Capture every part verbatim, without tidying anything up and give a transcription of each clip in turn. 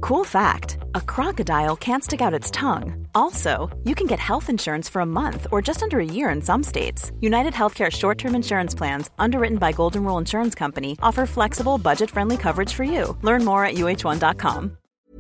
Cool fact, a crocodile can't stick out its tongue. Also, you can get health insurance for a month or just under a year in some states. United Healthcare short-term insurance plans, underwritten by Golden Rule Insurance Company, offer flexible, budget-friendly coverage for you. Learn more at U H one dot com.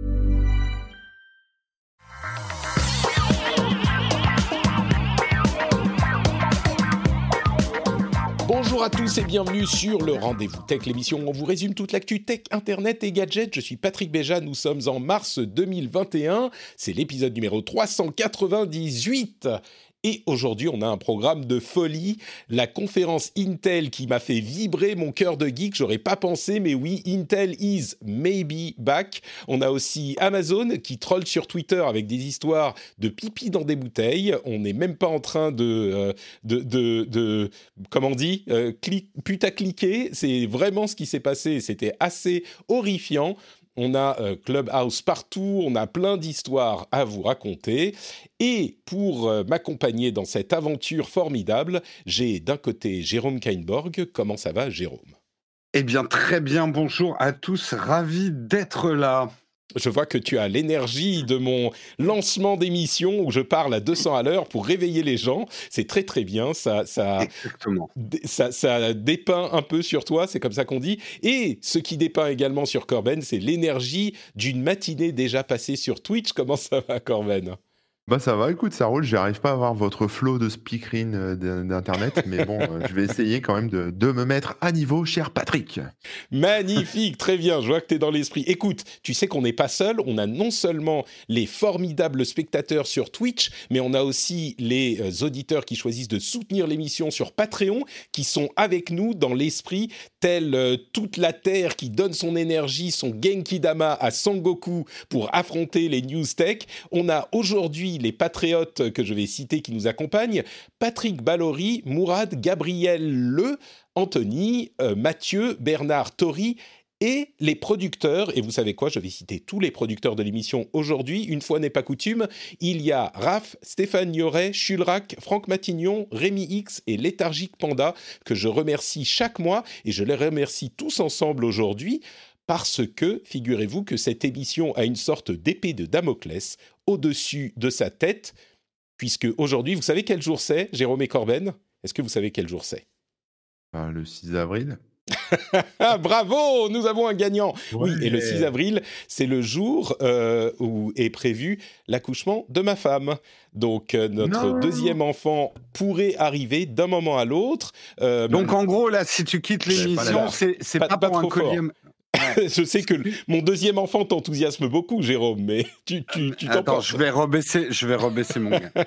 Bonjour à tous et bienvenue sur le Rendez-vous Tech, l'émission où on vous résume toute l'actu tech, internet et gadgets. Je suis Patrick Béja, nous sommes en mars deux mille vingt et un, c'est l'épisode numéro trois cent quatre-vingt-dix-huit. Et aujourd'hui, on a un programme de folie, la conférence Intel qui m'a fait vibrer mon cœur de geek. J'aurais pas pensé, mais oui, Intel is maybe back. On a aussi Amazon qui troll sur Twitter avec des histoires de pipi dans des bouteilles. On n'est même pas en train de, euh, de, de, de, comment on dit, euh, clic, putacliquer. C'est vraiment ce qui s'est passé. C'était assez horrifiant. On a euh, Clubhouse partout, on a plein d'histoires à vous raconter. Et pour euh, m'accompagner dans cette aventure formidable, j'ai d'un côté Jérôme Kainborg. Comment ça va, Jérôme ? Eh bien, très bien, bonjour à tous, ravi d'être là. Je vois que tu as l'énergie de mon lancement d'émission où je parle à deux cents à l'heure pour réveiller les gens. C'est très très bien, ça, ça, Exactement. ça, ça dépeint un peu sur toi, c'est comme ça qu'on dit. Et ce qui dépeint également sur Corben, c'est l'énergie d'une matinée déjà passée sur Twitch. Comment ça va, Corben ? Bah ça va, écoute, ça roule, j'arrive pas à avoir votre flow de speakerine euh, d'internet, mais bon, euh, je vais essayer quand même de, de me mettre à niveau, cher Patrick. Magnifique, très bien, je vois que tu es dans l'esprit. Écoute, tu sais qu'on n'est pas seul, on a non seulement les formidables spectateurs sur Twitch, mais on a aussi les euh, auditeurs qui choisissent de soutenir l'émission sur Patreon, qui sont avec nous dans l'esprit, tel euh, toute la Terre qui donne son énergie, son Genki-dama à Sangoku pour affronter les news tech. On a aujourd'hui les patriotes que je vais citer qui nous accompagnent, Patrick Ballori, Mourad, Gabriel Le, Anthony, euh, Mathieu, Bernard Tori et les producteurs. Et vous savez quoi, je vais citer tous les producteurs de l'émission aujourd'hui. Une fois n'est pas coutume, il y a Raph, Stéphane Yoret, Chulrac, Franck Matignon, Rémi X et Léthargique Panda que je remercie chaque mois et je les remercie tous ensemble aujourd'hui. Parce que, figurez-vous que cette émission a une sorte d'épée de Damoclès au-dessus de sa tête, puisque aujourd'hui, vous savez quel jour c'est, Jérôme et Corben ? Est-ce que vous savez quel jour c'est ? Bah, le six avril. Bravo, nous avons un gagnant. Ouais. Oui, et le six avril, c'est le jour euh, où est prévu l'accouchement de ma femme. Donc, euh, notre non. deuxième enfant pourrait arriver d'un moment à l'autre. Euh, Donc, en gros, là, si tu quittes l'émission, c'est, c'est pas, pas, pas pas pour un collier... Ouais. Je sais que mon deuxième enfant t'enthousiasme beaucoup, Jérôme, mais tu, tu, tu t'en Attends, penses. je vais rebaisser, je vais rebaisser mon gars.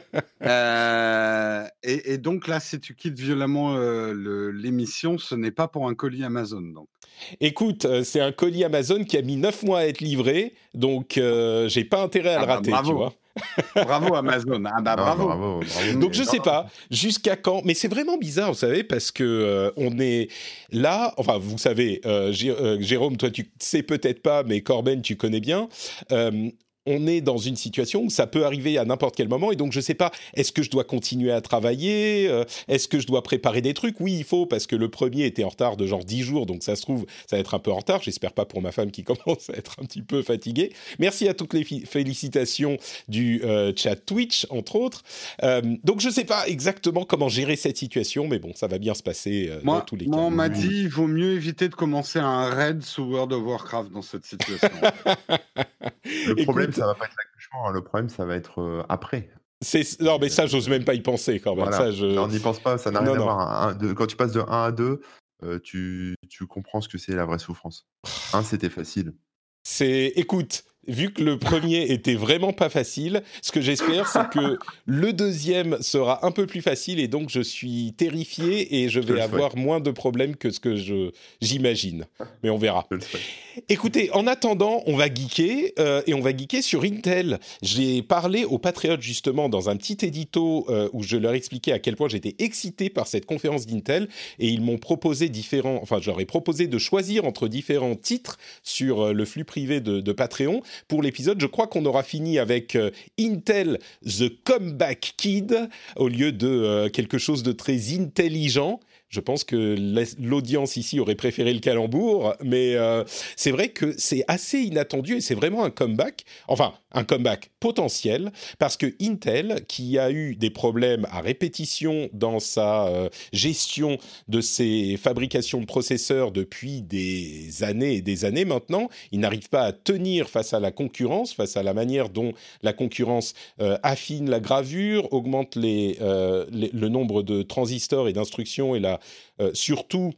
euh, et, et donc là, si tu quittes violemment euh, le, l'émission, ce n'est pas pour un colis Amazon, donc. Écoute, euh, c'est un colis Amazon qui a mis neuf mois à être livré, donc euh, j'ai pas intérêt à ah le bah, rater, bravo. tu vois. Bravo Amazon, ah bah Ah, bravo. bravo, bravo. Donc je sais pas jusqu'à quand, mais c'est vraiment bizarre, vous savez, parce que euh, on est là. Enfin, vous savez, euh, J- euh, Jérôme, toi tu sais peut-être pas, mais Corben, tu connais bien. Euh, on est dans une situation où ça peut arriver à n'importe quel moment, et donc je sais pas, est-ce que je dois continuer à travailler, euh, est-ce que je dois préparer des trucs ? Oui, il faut, parce que le premier était en retard de genre dix jours, donc ça se trouve, ça va être un peu en retard, j'espère pas pour ma femme qui commence à être un petit peu fatiguée. Merci à toutes les fi- félicitations du euh, chat Twitch, entre autres. Euh, donc je sais pas exactement comment gérer cette situation, mais bon, ça va bien se passer euh, Moi, dans tous les moi, cas. on m'a dit il vaut mieux éviter de commencer un raid sous World of Warcraft dans cette situation. Le Écoute, problème, ça va pas être l'accouchement, hein. Le problème, ça va être euh, après. c'est... Non, mais ça, j'ose même pas y penser, quand même. Voilà. Ça, je... Non, on n'y pense pas, ça n'a Non, rien à non. voir. Un- un- de- quand tu passes de un à deux, euh, tu, tu comprends ce que c'est la vraie souffrance. Un, c'était facile. C'est, écoute, vu que le premier était vraiment pas facile, ce que j'espère, c'est que le deuxième sera un peu plus facile, et donc je suis terrifié et je Je te vais le avoir souhaite. moins de problèmes que ce que je, j'imagine. Mais on verra. Je le souhaite. Écoutez, en attendant, on va geeker, euh, et on va geeker sur Intel. J'ai parlé aux Patriotes, justement, dans un petit édito euh, où je leur expliquais à quel point j'étais excité par cette conférence d'Intel, et ils m'ont proposé différents... Enfin, je leur ai proposé de choisir entre différents titres sur euh, le flux privé de, de Patreon. Pour l'épisode, je crois qu'on aura fini avec euh, Intel The Comeback Kid, au lieu de euh, quelque chose de très intelligent. Je pense que l'audience ici aurait préféré le calembour, mais euh, c'est vrai que c'est assez inattendu et c'est vraiment un comeback, enfin un comeback potentiel, parce que Intel, qui a eu des problèmes à répétition dans sa euh, gestion de ses fabrications de processeurs depuis des années et des années maintenant, il n'arrive pas à tenir face à la concurrence, face à la manière dont la concurrence euh, affine la gravure, augmente les, euh, les, le nombre de transistors et d'instructions et la, euh, surtout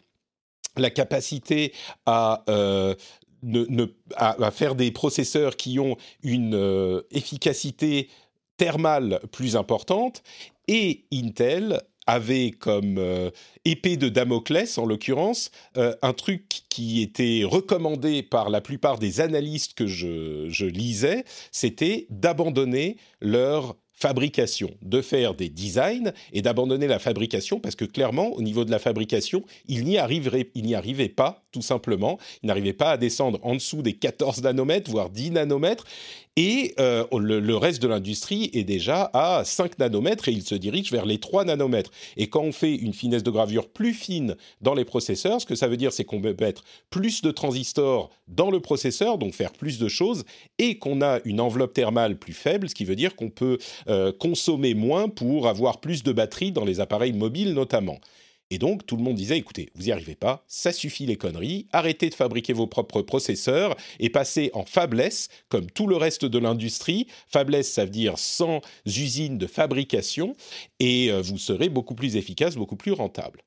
la capacité à... Euh, Ne, ne, à, à faire des processeurs qui ont une euh, efficacité thermale plus importante, et Intel avait comme euh, épée de Damoclès, en l'occurrence, euh, un truc qui était recommandé par la plupart des analystes que je, je lisais, c'était d'abandonner leur fabrication, de faire des designs et d'abandonner la fabrication parce que clairement, au niveau de la fabrication, il n'y arriverait, il n'y arrivait pas, tout simplement. Il n'arrivait pas à descendre en dessous des quatorze nanomètres, voire dix nanomètres. Et euh, le, le reste de l'industrie est déjà à cinq nanomètres et il se dirige vers les trois nanomètres. Et quand on fait une finesse de gravure plus fine dans les processeurs, ce que ça veut dire, c'est qu'on peut mettre plus de transistors dans le processeur, donc faire plus de choses, et qu'on a une enveloppe thermale plus faible, ce qui veut dire qu'on peut euh, consommer moins pour avoir plus de batterie dans les appareils mobiles notamment. Et donc, tout le monde disait, écoutez, vous n'y arrivez pas, ça suffit les conneries, arrêtez de fabriquer vos propres processeurs et passez en fabless, comme tout le reste de l'industrie. Fabless, ça veut dire sans usine de fabrication, et euh, vous serez beaucoup plus efficace, beaucoup plus rentable.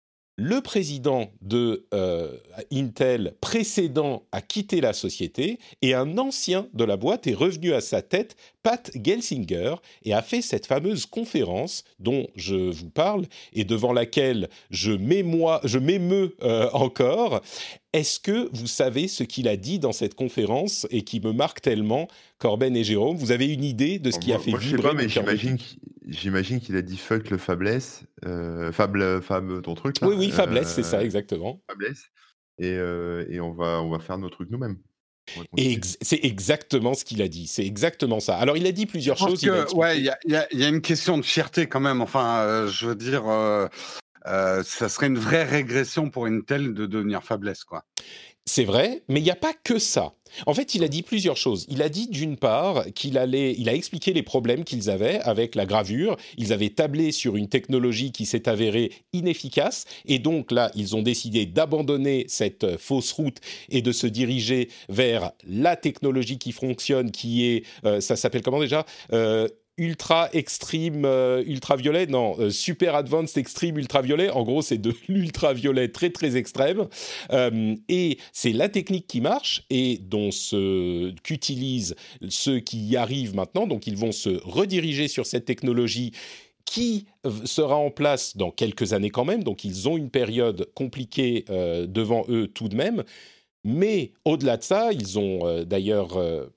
Le président de euh, Intel précédent a quitté la société et un ancien de la boîte est revenu à sa tête, Pat Gelsinger, et a fait cette fameuse conférence dont je vous parle et devant laquelle je m'émoi, je m'émeus euh, encore. Est-ce que vous savez ce qu'il a dit dans cette conférence et qui me marque tellement, Corben et Jérôme? Vous avez une idée de ce qui moi, a fait moi, je sais vibrer pas, mais mon cœur de j'imagine geek? qu'il, j'imagine qu'il a dit fuck le fabless, euh, fable, fab, ton truc Oui, là, oui, Fabless, c'est ça, euh, exactement. fabless, et, euh, et on va, on va faire nos trucs nous-mêmes. On va Et continuer. ex- c'est exactement ce qu'il a dit, c'est exactement ça. Alors, il a dit Je plusieurs pense choses, il a que, ouais, il expliqué... y a, il y a- il y a une question de fierté quand même. Enfin, euh, je veux dire, euh, euh, ça serait une vraie régression pour Intel de devenir fabless, quoi. C'est vrai, mais il n'y a pas que ça. En fait, il a dit plusieurs choses. Il a dit d'une part qu'il allait, il a expliqué les problèmes qu'ils avaient avec la gravure. Ils avaient tablé sur une technologie qui s'est avérée inefficace, et donc là, ils ont décidé d'abandonner cette fausse route et de se diriger vers la technologie qui fonctionne, qui est, euh, ça s'appelle comment déjà euh, Ultra extreme euh, ultraviolet, non, euh, super advanced extreme ultraviolet. En gros, c'est de l'ultraviolet très très extrême. Euh, et c'est la technique qui marche et dont ce, qu'utilisent ceux qui y arrivent maintenant. Donc, ils vont se rediriger sur cette technologie qui sera en place dans quelques années quand même. Donc, ils ont une période compliquée euh, devant eux tout de même. Mais au-delà de ça, ils ont euh, d'ailleurs... Euh,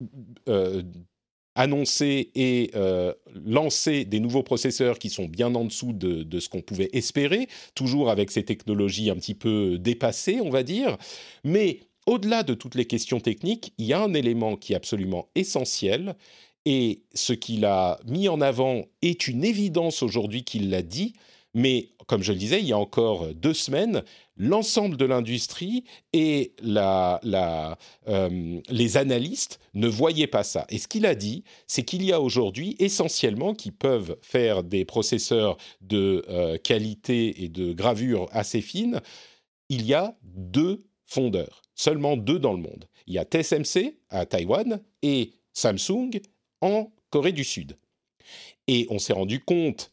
euh, annoncer et euh, lancer des nouveaux processeurs qui sont bien en dessous de, de ce qu'on pouvait espérer, toujours avec ces technologies un petit peu dépassées, on va dire. Mais au-delà de toutes les questions techniques, il y a un élément qui est absolument essentiel, et ce qu'il a mis en avant est une évidence aujourd'hui qu'il l'a dit, mais comme je le disais, il y a encore deux semaines, l'ensemble de l'industrie et la, la, euh, les analystes ne voyaient pas ça. Et ce qu'il a dit, c'est qu'il y a aujourd'hui essentiellement qui peuvent faire des processeurs de euh, qualité et de gravure assez fine. Il y a deux fondeurs, seulement deux dans le monde. Il y a T S M C à Taïwan et Samsung en Corée du Sud. Et on s'est rendu compte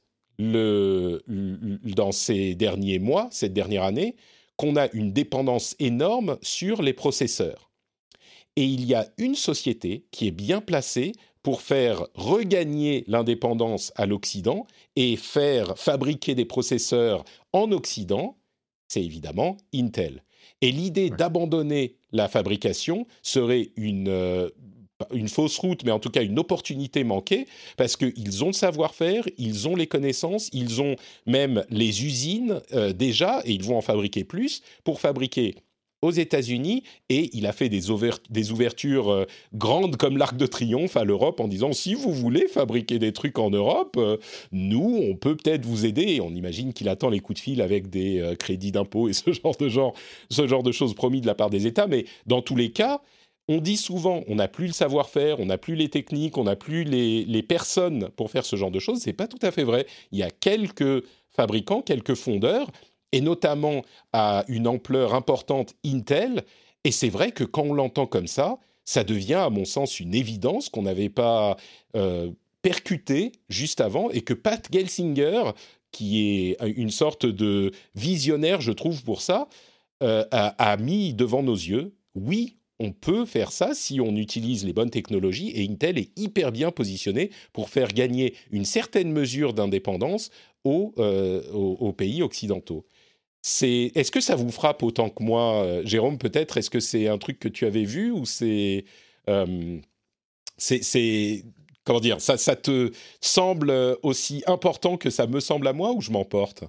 le, le, dans ces derniers mois, cette dernière année, qu'on a une dépendance énorme sur les processeurs. Et il y a une société qui est bien placée pour faire regagner l'indépendance à l'Occident et faire fabriquer des processeurs en Occident, c'est évidemment Intel. Et l'idée Ouais. d'abandonner la fabrication serait une... Euh, une fausse route, mais en tout cas une opportunité manquée, parce qu'ils ont le savoir-faire, ils ont les connaissances, ils ont même les usines euh, déjà, et ils vont en fabriquer plus, pour fabriquer aux États-Unis et il a fait des, ouver- des ouvertures euh, grandes comme l'Arc de Triomphe à l'Europe en disant si vous voulez fabriquer des trucs en Europe, euh, nous on peut peut-être vous aider. Et on imagine qu'il attend les coups de fil avec des euh, crédits d'impôt et ce genre de genre, ce genre de choses promis de la part des États. Mais dans tous les cas, on dit souvent on n'a plus le savoir-faire, on n'a plus les techniques, on n'a plus les, les personnes pour faire ce genre de choses. C'est pas tout à fait vrai. Il y a quelques fabricants, quelques fondeurs et notamment à une ampleur importante Intel. Et c'est vrai que quand on l'entend comme ça, ça devient, à mon sens, une évidence qu'on n'avait pas euh, percuté juste avant et que Pat Gelsinger, qui est une sorte de visionnaire, je trouve, pour ça, euh, a, a mis devant nos yeux. Oui, on peut faire ça si on utilise les bonnes technologies et Intel est hyper bien positionné pour faire gagner une certaine mesure d'indépendance aux, euh, aux, aux pays occidentaux. C'est, est-ce que ça vous frappe autant que moi, euh, Jérôme, peut-être? Est-ce que c'est un truc que tu avais vu ou c'est, euh, c'est, c'est, comment dire, ça, ça te semble aussi important que ça me semble à moi ou je m'emporte?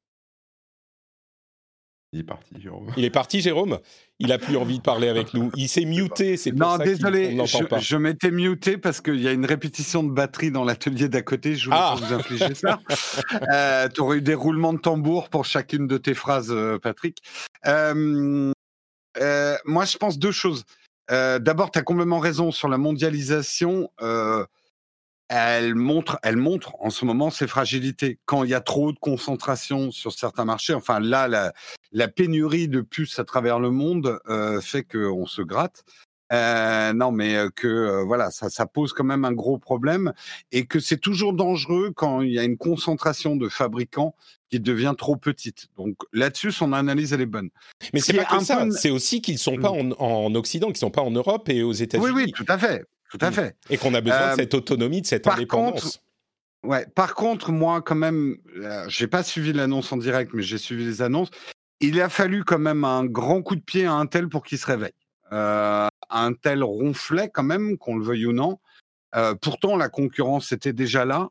Il est parti, Jérôme. Il est parti, Jérôme? Il a plus envie de parler avec nous. Il s'est muté, c'est pour Non, ça qu'il- qu'on désolé, ne l'entend je, pas. je m'étais muté parce qu'il y a une répétition de batterie dans l'atelier d'à côté. Je voulais Ah. pas vous infliger ça. euh, tu aurais eu des roulements de tambour pour chacune de tes phrases, euh, Patrick. Euh, euh, moi, je pense deux choses. Euh, d'abord, tu as complètement raison sur la mondialisation. Euh, elle montre, elle montre en ce moment ses fragilités. Quand il y a trop de concentration sur certains marchés, enfin là, la, la pénurie de puces à travers le monde euh, fait qu'on se gratte. Euh, non, mais euh, que euh, voilà, ça, ça pose quand même un gros problème et que c'est toujours dangereux quand il y a une concentration de fabricants qui devient trop petite. Donc là-dessus, son analyse elle est bonne. Mais Ce c'est qui pas est que un ça, peu- c'est aussi qu'ils sont pas en, en Occident, qu'ils sont pas en Europe et aux Oui, États-Unis. oui, tout à fait, tout à fait. Et qu'on a besoin Euh, de cette autonomie, de cette par indépendance. Ouais. Par contre, moi, quand même, euh, j'ai pas suivi l'annonce en direct, mais j'ai suivi les annonces. Il a fallu quand même un grand coup de pied à Intel pour qu'il se réveille. Euh, Intel ronflait quand même, qu'on le veuille ou non. Euh, pourtant, la concurrence était déjà là.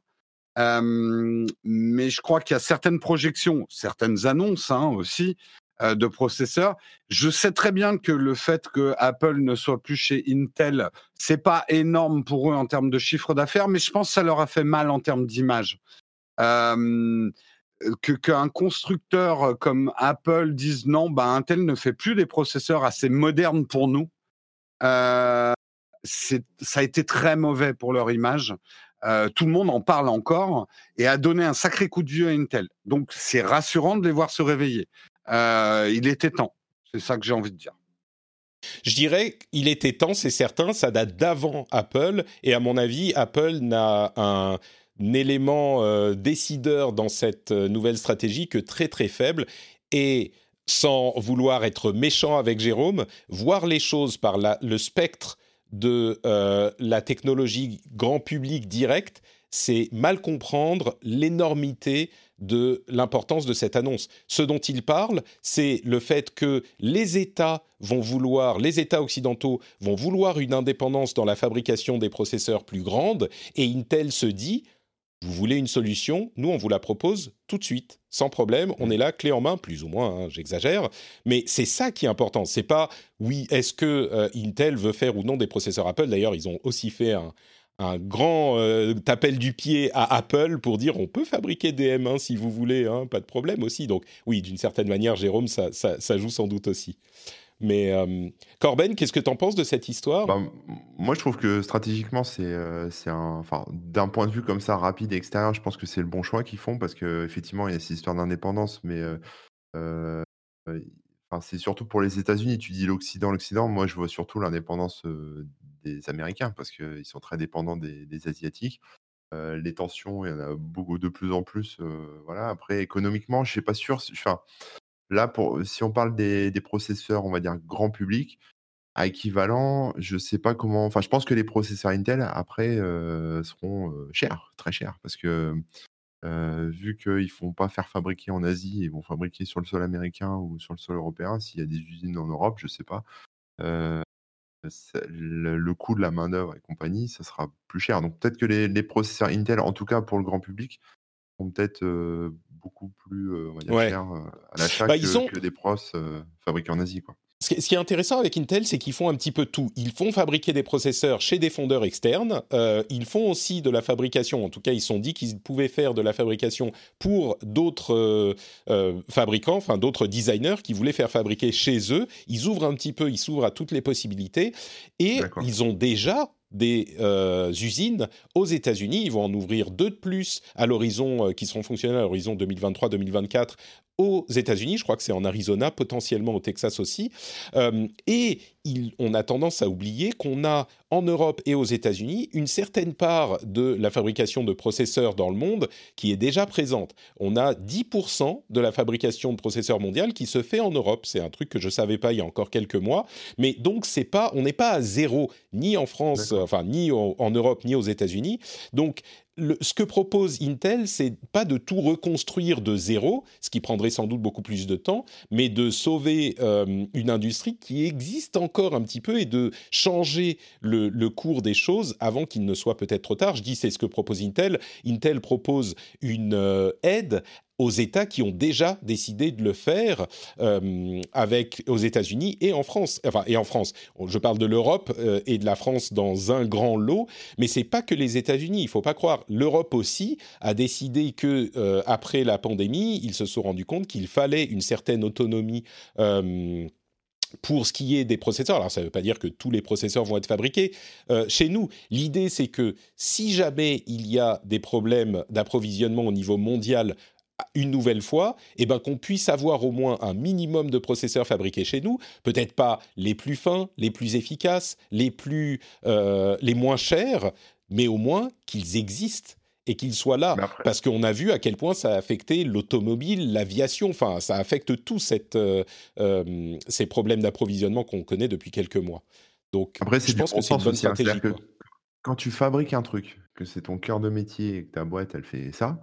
Euh, mais je crois qu'il y a certaines projections, certaines annonces hein, aussi euh, de processeurs. Je sais très bien que le fait que Apple ne soit plus chez Intel, c'est pas énorme pour eux en termes de chiffre d'affaires, mais je pense que ça leur a fait mal en termes d'image. Euh, que qu'un constructeur comme Apple dise non, bah Intel ne fait plus des processeurs assez modernes pour nous. Euh, c'est, ça a été très mauvais pour leur image. Euh, tout le monde en parle encore et a donné un sacré coup de vieux à Intel. Donc c'est rassurant de les voir se réveiller. Euh, il était temps. C'est ça que j'ai envie de dire. Je dirais qu'il était temps, c'est certain, ça date d'avant Apple, et à mon avis, Apple n'a un, un élément euh, décideur dans cette euh, nouvelle stratégie que très très faible, et sans vouloir être méchant avec Jérôme, voir les choses par la, le spectre de euh, la technologie grand public direct, c'est mal comprendre l'énormité de l'importance de cette annonce. Ce dont il parle, c'est le fait que les États vont vouloir, les États occidentaux vont vouloir une indépendance dans la fabrication des processeurs plus grande, et Intel se dit, vous voulez une solution, nous on vous la propose tout de suite, sans problème, on est là, clé en main, plus ou moins, hein, j'exagère, mais c'est ça qui est important, c'est pas, oui, est-ce que euh, Intel veut faire ou non des processeurs Apple, d'ailleurs ils ont aussi fait un, un grand euh, appel du pied à Apple pour dire on peut fabriquer des M un si vous voulez, hein, pas de problème aussi. Donc oui, d'une certaine manière, Jérôme, ça, ça, ça joue sans doute aussi. Mais euh, Corben, qu'est-ce que tu en penses de cette histoire? Bah, moi, je trouve que stratégiquement, c'est euh, c'est un, enfin, d'un point de vue comme ça rapide et extérieur, je pense que c'est le bon choix qu'ils font parce que effectivement, il y a cette histoire d'indépendance, mais euh, euh, enfin, c'est surtout pour les États-Unis. Tu dis l'Occident, l'Occident. Moi, je vois surtout l'indépendance euh, des Américains parce qu'ils sont très dépendants des, des Asiatiques. Euh, les tensions, il y en a beaucoup de plus en plus. euh, voilà. Après, économiquement, je suis pas sûr. si- Enfin, là, pour, si on parle des, des processeurs, on va dire grand public, à équivalent, je sais pas comment. Enfin, je pense que les processeurs Intel après euh, seront euh, chers, très chers, parce que euh, vu qu'ils font pas faire fabriquer en Asie, ils vont fabriquer sur le sol américain ou sur le sol européen. S'il y a des usines en Europe, je sais pas. euh, ça- le, le coût de la main d'œuvre et compagnie, ça sera plus cher. Donc peut-être que les, les processeurs Intel, en tout cas pour le grand public, sont peut-être euh, beaucoup plus, euh, on va dire, Ouais. chers euh, à l'achat Bah, ils que, ont, que des pros euh, fabriqués en Asie, quoi. Ce qui, ce qui est intéressant avec Intel, c'est qu'ils font un petit peu tout. Ils font fabriquer des processeurs chez des fondeurs externes. Euh, ils font aussi de la fabrication. En tout cas, ils se sont dit qu'ils pouvaient faire de la fabrication pour d'autres euh, euh, fabricants, enfin d'autres designers qui voulaient faire fabriquer chez eux. Ils ouvrent un petit peu, ils s'ouvrent à toutes les possibilités. Et D'accord. Ils ont déjà des euh, usines aux États-Unis. Ils vont en ouvrir deux de plus à l'horizon, euh, qui seront fonctionnelles à l'horizon deux mille vingt-trois deux mille vingt-quatre aux États-Unis. Je crois que c'est en Arizona, potentiellement au Texas aussi. Euh, et il, on a tendance à oublier qu'on a en Europe et aux États-Unis une certaine part de la fabrication de processeurs dans le monde qui est déjà présente. On a dix pour cent de la fabrication de processeurs mondiale qui se fait en Europe. C'est un truc que je ne savais pas il y a encore quelques mois. Mais donc, c'est pas, on n'est pas à zéro, ni en France, D'accord. enfin, ni en, en Europe, ni aux États-Unis. Donc, Le, ce que propose Intel, c'est pas de tout reconstruire de zéro, ce qui prendrait sans doute beaucoup plus de temps, mais de sauver euh, une industrie qui existe encore un petit peu et de changer le, le cours des choses avant qu'il ne soit peut-être trop tard. Je dis c'est ce que propose Intel. Intel propose une euh, aide aux États qui ont déjà décidé de le faire euh, avec aux États-Unis et en France. Enfin, et en France. Je parle de l'Europe euh, et de la France dans un grand lot, mais c'est pas que les États-Unis. Il faut pas croire. L'Europe aussi a décidé que euh, après la pandémie, ils se sont rendus compte qu'il fallait une certaine autonomie. Euh, Pour ce qui est des processeurs, alors ça ne veut pas dire que tous les processeurs vont être fabriqués euh, chez nous. L'idée, c'est que si jamais il y a des problèmes d'approvisionnement au niveau mondial, une nouvelle fois, eh ben, qu'on puisse avoir au moins un minimum de processeurs fabriqués chez nous, peut-être pas les plus fins, les plus efficaces, les, plus, euh, les moins chers, mais au moins qu'ils existent et qu'ils soient là. Après... Parce qu'on a vu à quel point ça a affecté l'automobile, l'aviation, enfin, ça affecte tout cette, euh, euh, ces problèmes d'approvisionnement qu'on connaît depuis quelques mois. Donc, après, c'est je pense que c'est une bonne aussi, stratégie. Hein, que quand tu fabriques un truc, que c'est ton cœur de métier et que ta boîte, elle fait ça,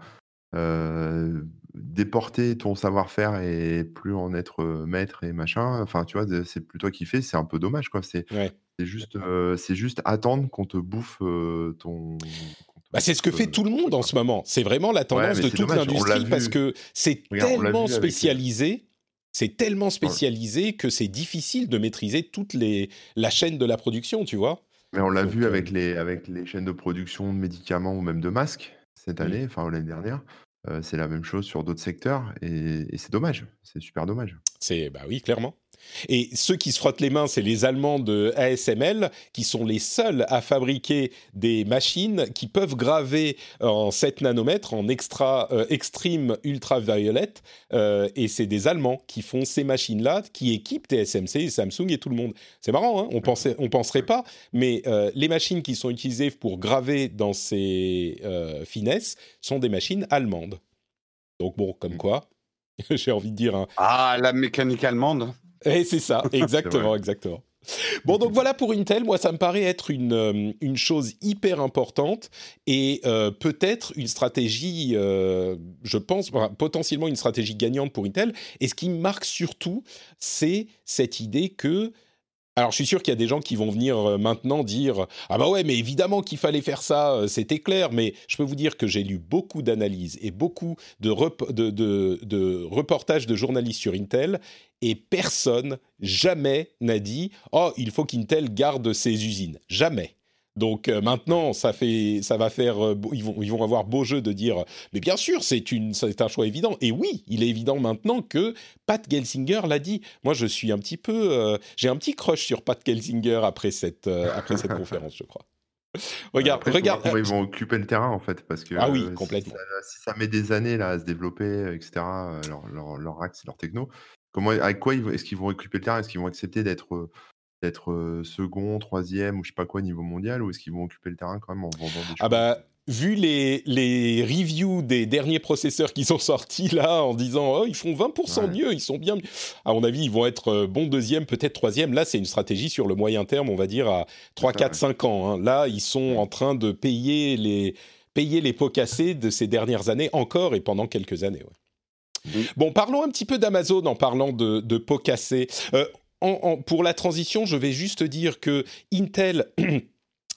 Euh, déporter ton savoir-faire et plus en être maître et machin, enfin tu vois, c'est plus toi qui fais, c'est un peu dommage quoi. C'est ouais. c'est juste, euh, c'est juste attendre qu'on te bouffe euh, ton. Bah c'est ce que fait tout le monde en ce moment. C'est vraiment la tendance ouais, de toute dommage. l'industrie parce que c'est Regarde, tellement spécialisé. Avec... C'est tellement spécialisé ouais. que c'est difficile de maîtriser toute les... la chaîne de la production, tu vois. Mais on l'a Donc, vu euh... avec, les, avec les chaînes de production de médicaments ou même de masques cette année, enfin mmh. l'année dernière. Euh, c'est la même chose sur d'autres secteurs et, et c'est dommage, c'est super dommage. C'est, bah oui, clairement. Et ceux qui se frottent les mains, c'est les Allemands de A S M L, qui sont les seuls à fabriquer des machines qui peuvent graver en sept nanomètres, en extra, euh, extreme ultraviolet, euh, et c'est des Allemands qui font ces machines-là, qui équipent T S M C, Samsung et tout le monde. C'est marrant, hein, on pensait, on penserait pas, mais euh, les machines qui sont utilisées pour graver dans ces euh, finesses sont des machines allemandes. Donc bon, comme quoi, j'ai envie de dire... Hein, ah, la mécanique allemande. Et c'est ça, exactement, c'est exactement. Bon, donc voilà pour Intel. Moi, ça me paraît être une, euh, une chose hyper importante et euh, peut-être une stratégie, euh, je pense, enfin, potentiellement une stratégie gagnante pour Intel. Et ce qui me marque surtout, c'est cette idée que... Alors, je suis sûr qu'il y a des gens qui vont venir maintenant dire « Ah bah ouais, mais évidemment qu'il fallait faire ça, c'était clair. » Mais je peux vous dire que j'ai lu beaucoup d'analyses et beaucoup de, rep- de, de, de reportages de journalistes sur Intel et personne, jamais, n'a dit « Oh, il faut qu'Intel garde ses usines. » Jamais. Donc euh, maintenant, ça, fait, ça va faire... Euh, ils, vont, ils vont avoir beau jeu de dire « Mais bien sûr, c'est, une, c'est un choix évident. » Et oui, il est évident maintenant que Pat Gelsinger l'a dit. Moi, je suis un petit peu... Euh, j'ai un petit crush sur Pat Gelsinger après cette, euh, après cette conférence, je crois. Regarde, Après, regarde. Comment ils vont occuper le terrain, en fait, parce que ah oui, euh, complètement. Si, ça, si ça met des années là, à se développer, et cetera, leur, leur, leur axe, leur techno, comment, avec quoi ils, est-ce qu'ils vont occuper le terrain? Est-ce qu'ils vont accepter d'être... d'être euh, second, troisième ou je sais pas quoi niveau mondial, ou est-ce qu'ils vont occuper le terrain quand même en vendant des choses? Ah bah, vu les, les reviews des derniers processeurs qui sont sortis là, en disant « Oh, ils font vingt pour cent ouais. mieux, ils sont bien mieux », à mon avis, ils vont être euh, bon deuxième, peut-être troisième. Là, c'est une stratégie sur le moyen terme, on va dire à trois, quatre, cinq ans. Hein. Là, ils sont ouais. en train de payer les, payer les pots cassés de ces dernières années encore et pendant quelques années. Ouais. Mmh. Bon, parlons un petit peu d'Amazon en parlant de, de pots cassés. Euh, En, en, pour la transition, je vais juste dire que Intel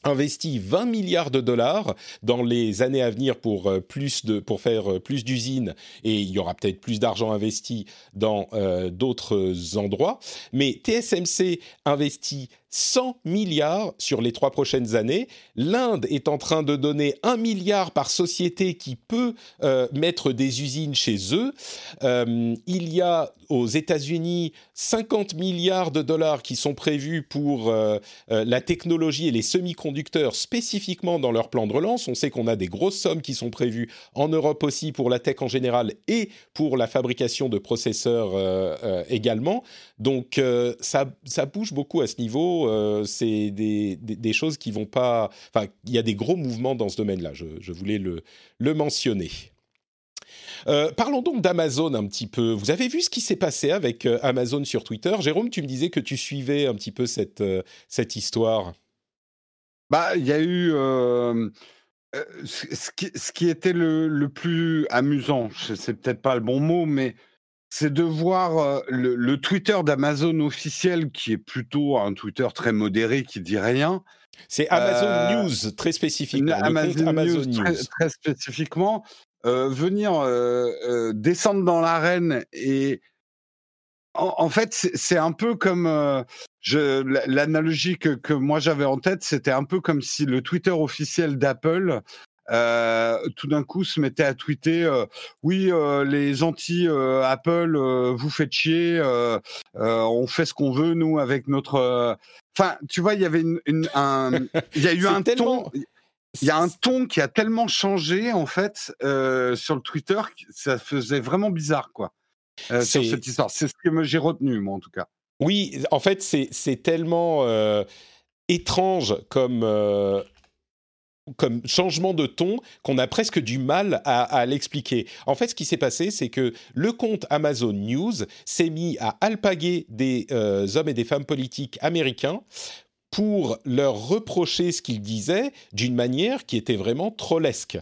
investi vingt milliards de dollars dans les années à venir pour euh, plus de pour faire euh, plus d'usines, et il y aura peut-être plus d'argent investi dans euh, d'autres endroits. Mais T S M C investit cent milliards sur les trois prochaines années. L'Inde est en train de donner un milliard par société qui peut euh, mettre des usines chez eux. Euh, il y a aux États-Unis cinquante milliards de dollars qui sont prévus pour euh, euh, la technologie et les semi-conducteurs spécifiquement dans leur plan de relance. On sait qu'on a des grosses sommes qui sont prévues en Europe aussi pour la tech en général et pour la fabrication de processeurs euh, euh, également. Donc euh, ça, ça bouge beaucoup à ce niveau. Euh, c'est des, des, des choses qui vont pas... Enfin, il y a des gros mouvements dans ce domaine-là. Je, je voulais le, le mentionner. Euh, parlons donc d'Amazon un petit peu. Vous avez vu ce qui s'est passé avec euh, Amazon sur Twitter? Jérôme, tu me disais que tu suivais un petit peu cette, euh, cette histoire. Bah, il y a eu euh, euh, ce, ce qui, ce qui était le, le plus amusant, je- c'est peut-être pas le bon mot, mais c'est de voir euh, le, le Twitter d'Amazon officiel, qui est plutôt un Twitter très modéré, qui dit rien. C'est Amazon Euh, News, très une spécifiquement, le compte Amazon Amazon News très, News. très spécifiquement, euh, venir euh, euh, descendre dans l'arène et en, en fait, c'est c'est un peu comme euh, je, la- l'analogie que, que moi j'avais en tête, c'était un peu comme si le Twitter officiel d'Apple, euh, tout d'un coup, se mettait à tweeter euh, oui, euh, les anti euh, Apple, euh, vous faites chier, euh, euh, on fait ce qu'on veut nous avec notre. euh, Enfin, tu vois, il y avait une, une- un, il y a eu C'est un ton. tellement... Il y a un ton qui a tellement changé en fait euh, sur le Twitter, que ça faisait vraiment bizarre, quoi, euh, sur C'est... cette histoire. C'est ce que me- j'ai retenu, moi, en tout cas. Oui, en fait, c'est, c'est tellement euh, étrange comme... euh, comme changement de ton qu'on a presque du mal à, à l'expliquer. En fait, ce qui s'est passé, c'est que le compte Amazon News s'est mis à alpaguer des euh, hommes et des femmes politiques américains pour leur reprocher ce qu'ils disaient d'une manière qui était vraiment trollesque.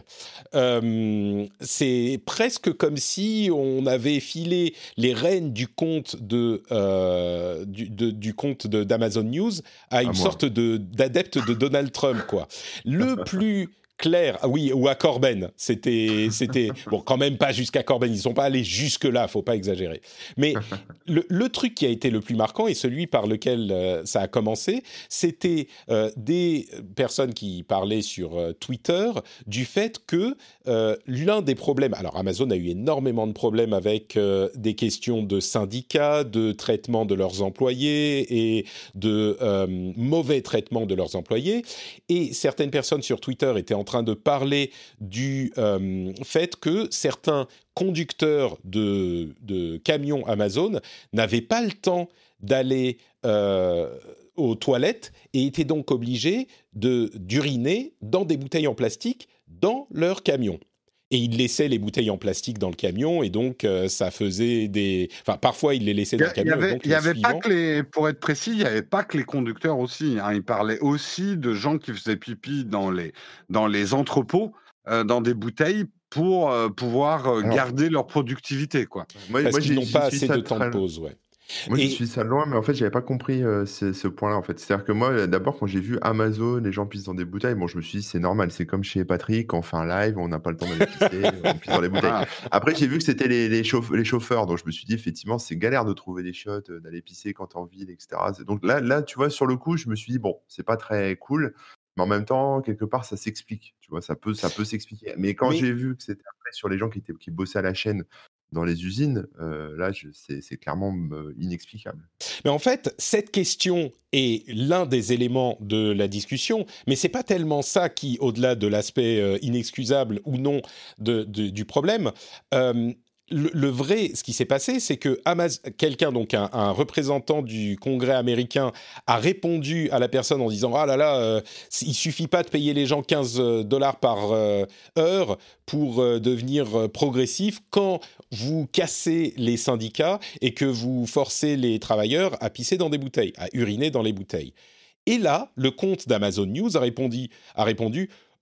Euh, c'est presque comme si on avait filé les rênes du compte de, euh, du, de, du compte de, d'Amazon News à une À moi. sorte de, d'adepte de Donald Trump, quoi. Le plus clair, ah oui, ou à Corben, c'était, c'était, bon, quand même pas jusqu'à Corben, ils sont pas allés jusque-là, faut pas exagérer. Mais le, le truc qui a été le plus marquant, et celui par lequel euh, ça a commencé, c'était euh, des personnes qui parlaient sur euh, Twitter du fait que euh, l'un des problèmes... Alors Amazon a eu énormément de problèmes avec euh, des questions de syndicats, de traitement de leurs employés et de euh, mauvais traitement de leurs employés. Et certaines personnes sur Twitter étaient en train de parler du euh, fait que certains conducteurs de, de camions Amazon n'avaient pas le temps d'aller euh, aux toilettes et étaient donc obligés de, d'uriner dans des bouteilles en plastique dans leur camion. Et ils laissaient les bouteilles en plastique dans le camion, et donc euh, ça faisait des... Enfin, parfois, ils les laissaient dans le Il y camion, et avait, donc il y les avait pas suivants... que les, pour être précis, il n'y avait pas que les conducteurs aussi, hein. Il parlait aussi de gens qui faisaient pipi dans les, dans les entrepôts, euh, dans des bouteilles, pour euh, pouvoir euh, Alors, garder leur productivité, quoi. moi, Parce moi qu'ils j'ai n'ont j'y pas suis assez ça de temps de très, pause, ouais. moi, je Et suis ça de loin, mais en fait, j'avais pas compris euh, ce, ce point-là, en fait. C'est-à-dire que moi, d'abord, quand j'ai vu Amazon, les gens pissent dans des bouteilles, bon, je me suis dit, c'est normal, c'est comme chez Patrick, quand on fait un live, on n'a pas le temps d'aller pisser, on pisse dans les bouteilles. Voilà. Après, j'ai vu que c'était les, les, chauffe- les chauffeurs, donc je me suis dit, effectivement, c'est galère de trouver des chiottes, euh, d'aller pisser quand t'es en ville, et cetera. C'est- Donc là, là, tu vois, sur le coup, je me suis dit, bon, c'est pas très cool, mais en même temps, quelque part, ça s'explique, tu vois, ça peut, ça peut s'expliquer. Mais quand mais j'ai vu que c'était après sur les gens qui, étaient, qui bossaient à la chaîne dans les usines, euh, là, je- c'est c'est clairement euh, inexplicable. Mais en fait, cette question est l'un des éléments de la discussion, mais c'est pas tellement ça qui, au-delà de l'aspect euh, inexcusable ou non de, de- du problème, euh, le, le vrai, ce qui s'est passé, c'est que Amaz- quelqu'un, donc un, un représentant du Congrès américain, a répondu à la personne en disant ah là là, euh, il suffit pas de payer les gens quinze dollars par euh, heure pour euh, devenir euh, progressif quand vous cassez les syndicats et que vous forcez les travailleurs à pisser dans des bouteilles, à uriner dans les bouteilles. Et là, le compte d'Amazon News a répondu, a répondu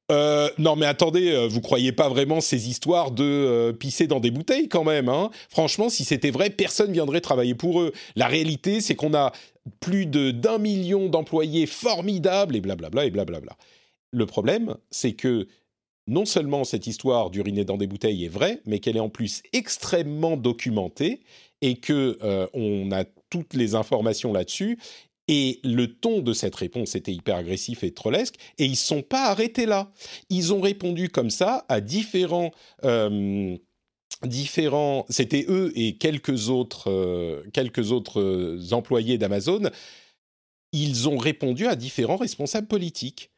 Euh, non mais attendez, euh, vous croyez pas vraiment ces histoires de euh, pisser dans des bouteilles quand même, hein? Franchement, si c'était vrai, personne viendrait travailler pour eux. La réalité, c'est qu'on a plus de d'un million d'employés formidables et blablabla et blablabla. Le problème, c'est que non seulement cette histoire d'uriner dans des bouteilles est vraie, mais qu'elle est en plus extrêmement documentée et que euh, on a toutes les informations là-dessus. Et le ton de cette réponse était hyper agressif et trollesque, et ils ne sont pas arrêtés là. Ils ont répondu comme ça à différents... Euh, différents c'était eux et quelques autres, euh, quelques autres euh, employés d'Amazon. Ils ont répondu à différents responsables politiques.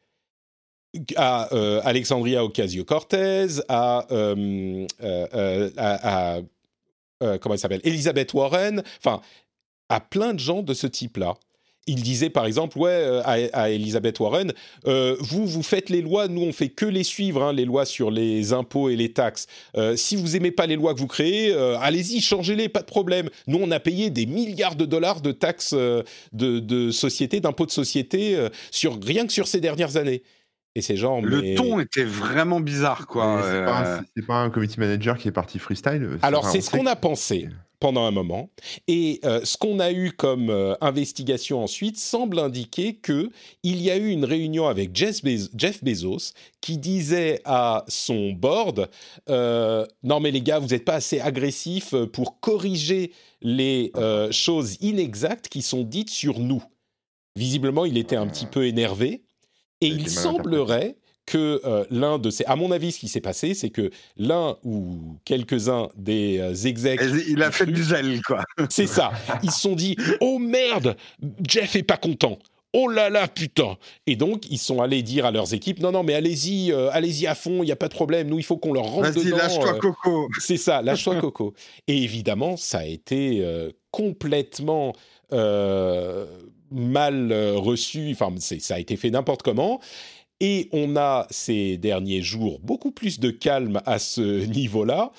À euh, Alexandria Ocasio-Cortez, à... Euh, euh, euh, à, à euh, comment elle s'appelle, Elizabeth Warren, enfin, à plein de gens de ce type-là. Il disait par exemple, ouais, euh, à, à Elizabeth Warren, euh, vous, vous faites les lois, nous, on fait que les suivre, hein, les lois sur les impôts et les taxes. Euh, si vous aimez pas les lois que vous créez, euh, allez-y, changez-les, pas de problème. Nous, on a payé des milliards de dollars de taxes euh, de, de société, d'impôts de société, euh, sur, rien que sur ces dernières années. Et c'est genre, Le mais... ton était vraiment bizarre, quoi. C'est Euh, pas, un- c'est pas un committee manager qui est parti freestyle. Alors, Enfin, c'est on ce sait qu'on a que- pensé pendant un moment. Et euh, ce qu'on a eu comme euh, investigation ensuite semble indiquer qu'il y a eu une réunion avec Jeff, Bez- Jeff Bezos qui disait à son board euh, « Non mais les gars, vous n'êtes pas assez agressifs pour corriger les euh, choses inexactes qui sont dites sur nous. » Visiblement, il était un petit peu énervé. Et Ça a il été mal semblerait que euh, l'un de ces... À mon avis, ce qui s'est passé, c'est que l'un ou quelques-uns des euh, execs... il a du fait truc, du zèle, quoi. c'est ça. Ils se sont dit « Oh merde, Jeff est pas content. Oh là là, putain !» Et donc, ils sont allés dire à leurs équipes « Non, non, mais allez-y, euh, allez-y à fond, il n'y a pas de problème. Nous, il faut qu'on leur rentre Vas-y, dedans. lâche-toi, euh, Coco. c'est ça, lâche-toi Coco. » Et évidemment, ça a été euh, complètement euh, mal euh, reçu. Enfin, c'est, ça a été fait n'importe comment. Et on a ces derniers jours beaucoup plus de calme à ce niveau-là.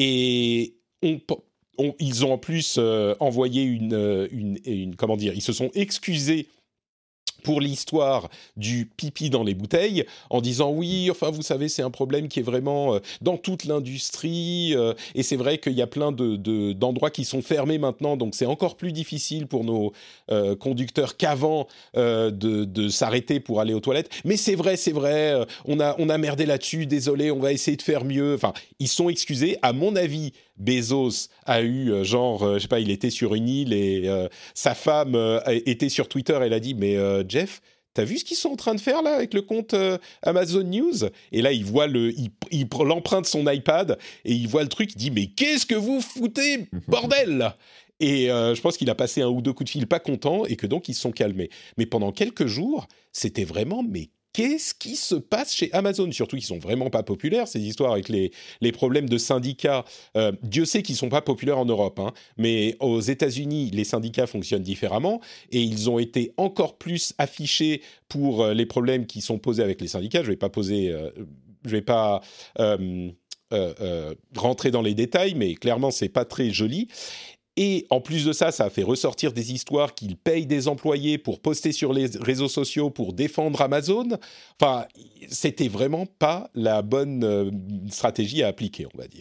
Et on, on, ils ont en plus euh, envoyé une, une, une... Comment dire ? Ils se sont excusés pour l'histoire du pipi dans les bouteilles, en disant oui, enfin vous savez, c'est un problème qui est vraiment euh, dans toute l'industrie, euh, et c'est vrai qu'il y a plein de, de, d'endroits qui sont fermés maintenant, donc c'est encore plus difficile pour nos euh, conducteurs qu'avant euh, de, de s'arrêter pour aller aux toilettes. Mais c'est vrai, c'est vrai, euh, on a, on a merdé là-dessus, désolé, on va essayer de faire mieux. Enfin, ils sont excusés. À mon avis, Bezos a eu euh, genre, euh, je sais pas, il était sur une île et euh, sa femme euh, était sur Twitter, elle a dit mais euh, Jeff, t'as vu ce qu'ils sont en train de faire là avec le compte euh, Amazon News ? Et là, il voit le, il, il l'emprunte son iPad et il voit le truc, il dit mais qu'est-ce que vous foutez, bordel ! Et euh, je pense qu'il a passé un ou deux coups de fil pas content et que donc ils se sont calmés. Mais pendant quelques jours, c'était vraiment mais qu'est-ce qui se passe chez Amazon ? Surtout qu'ils sont vraiment pas populaires, ces histoires avec les, les problèmes de syndicats. Euh, Dieu sait qu'ils sont pas populaires en Europe, hein, mais aux États-Unis, les syndicats fonctionnent différemment et ils ont été encore plus affichés pour euh, les problèmes qui sont posés avec les syndicats. Je vais pas poser, euh, je vais pas euh, euh, euh, rentrer dans les détails, mais clairement c'est pas très joli. Et en plus de ça, ça a fait ressortir des histoires qu'ils payent des employés pour poster sur les réseaux sociaux pour défendre Amazon. Enfin, c'était vraiment pas la bonne euh, stratégie à appliquer, on va dire.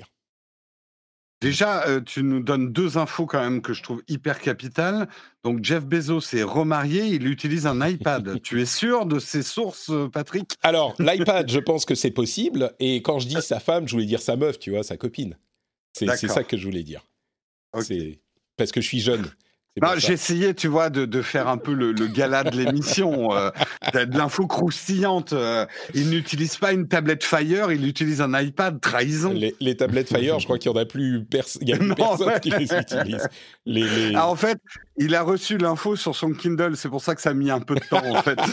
Déjà, euh, tu nous donnes deux infos quand même que je trouve hyper capitales. Donc, Jeff Bezos est remarié, il utilise un iPad. Tu es sûr de ces sources, euh, Patrick ? Alors, l'iPad, je pense que c'est possible. Et quand je dis sa femme, je voulais dire sa meuf, tu vois, sa copine. C'est, c'est ça que je voulais dire. Okay. C'est parce que je suis jeune. Non, j'essayais, tu vois, de, de faire un peu le, le gala de l'émission, euh, de l'info croustillante. Euh, il n'utilise pas une tablette Fire, il utilise un iPad, trahison. Les, les tablettes Fire, je crois qu'il n'y en a plus, pers- il y a plus non, personne ouais. qui les utilise. Les, les... Ah, en fait, il a reçu l'info sur son Kindle, c'est pour ça que ça a mis un peu de temps, en fait.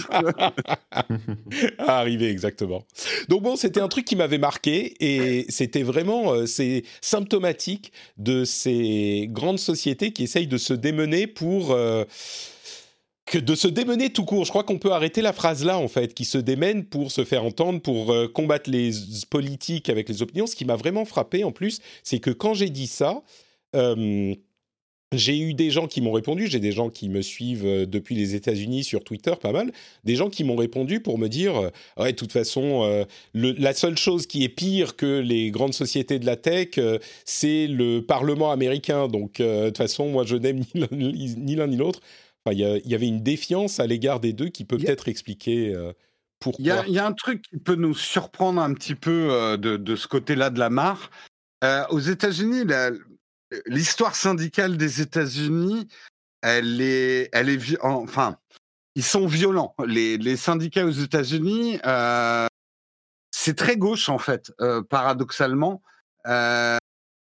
À arriver, exactement. Donc bon, c'était un truc qui m'avait marqué et c'était vraiment, euh, c'est symptomatique de ces grandes sociétés qui essayent de se démener pour euh, que de se démener tout court. Je crois qu'on peut arrêter la phrase là en fait, qui se démènent pour se faire entendre, pour euh, combattre les politiques avec les opinions. Ce qui m'a vraiment frappé en plus, c'est que quand j'ai dit ça, euh, J'ai eu des gens qui m'ont répondu, j'ai des gens qui me suivent euh, depuis les États-Unis sur Twitter, pas mal, des gens qui m'ont répondu pour me dire euh, ouais, de toute façon, euh, le, la seule chose qui est pire que les grandes sociétés de la tech, euh, c'est le Parlement américain. Donc, euh, de toute façon, moi, je n'aime ni l'un ni, ni, l'un, ni l'autre. Enfin, il y, y avait une défiance à l'égard des deux qui peut Il y a, peut-être expliquer euh, il y a, pourquoi. il y a un truc qui peut nous surprendre un petit peu euh, de, de ce côté-là de la mare. Euh, aux États-Unis, la, l'histoire syndicale des États-Unis, elle est, elle est, vi- enfin, ils sont violents. Les, les syndicats aux États-Unis, euh, c'est très gauche en fait, euh, paradoxalement. Euh,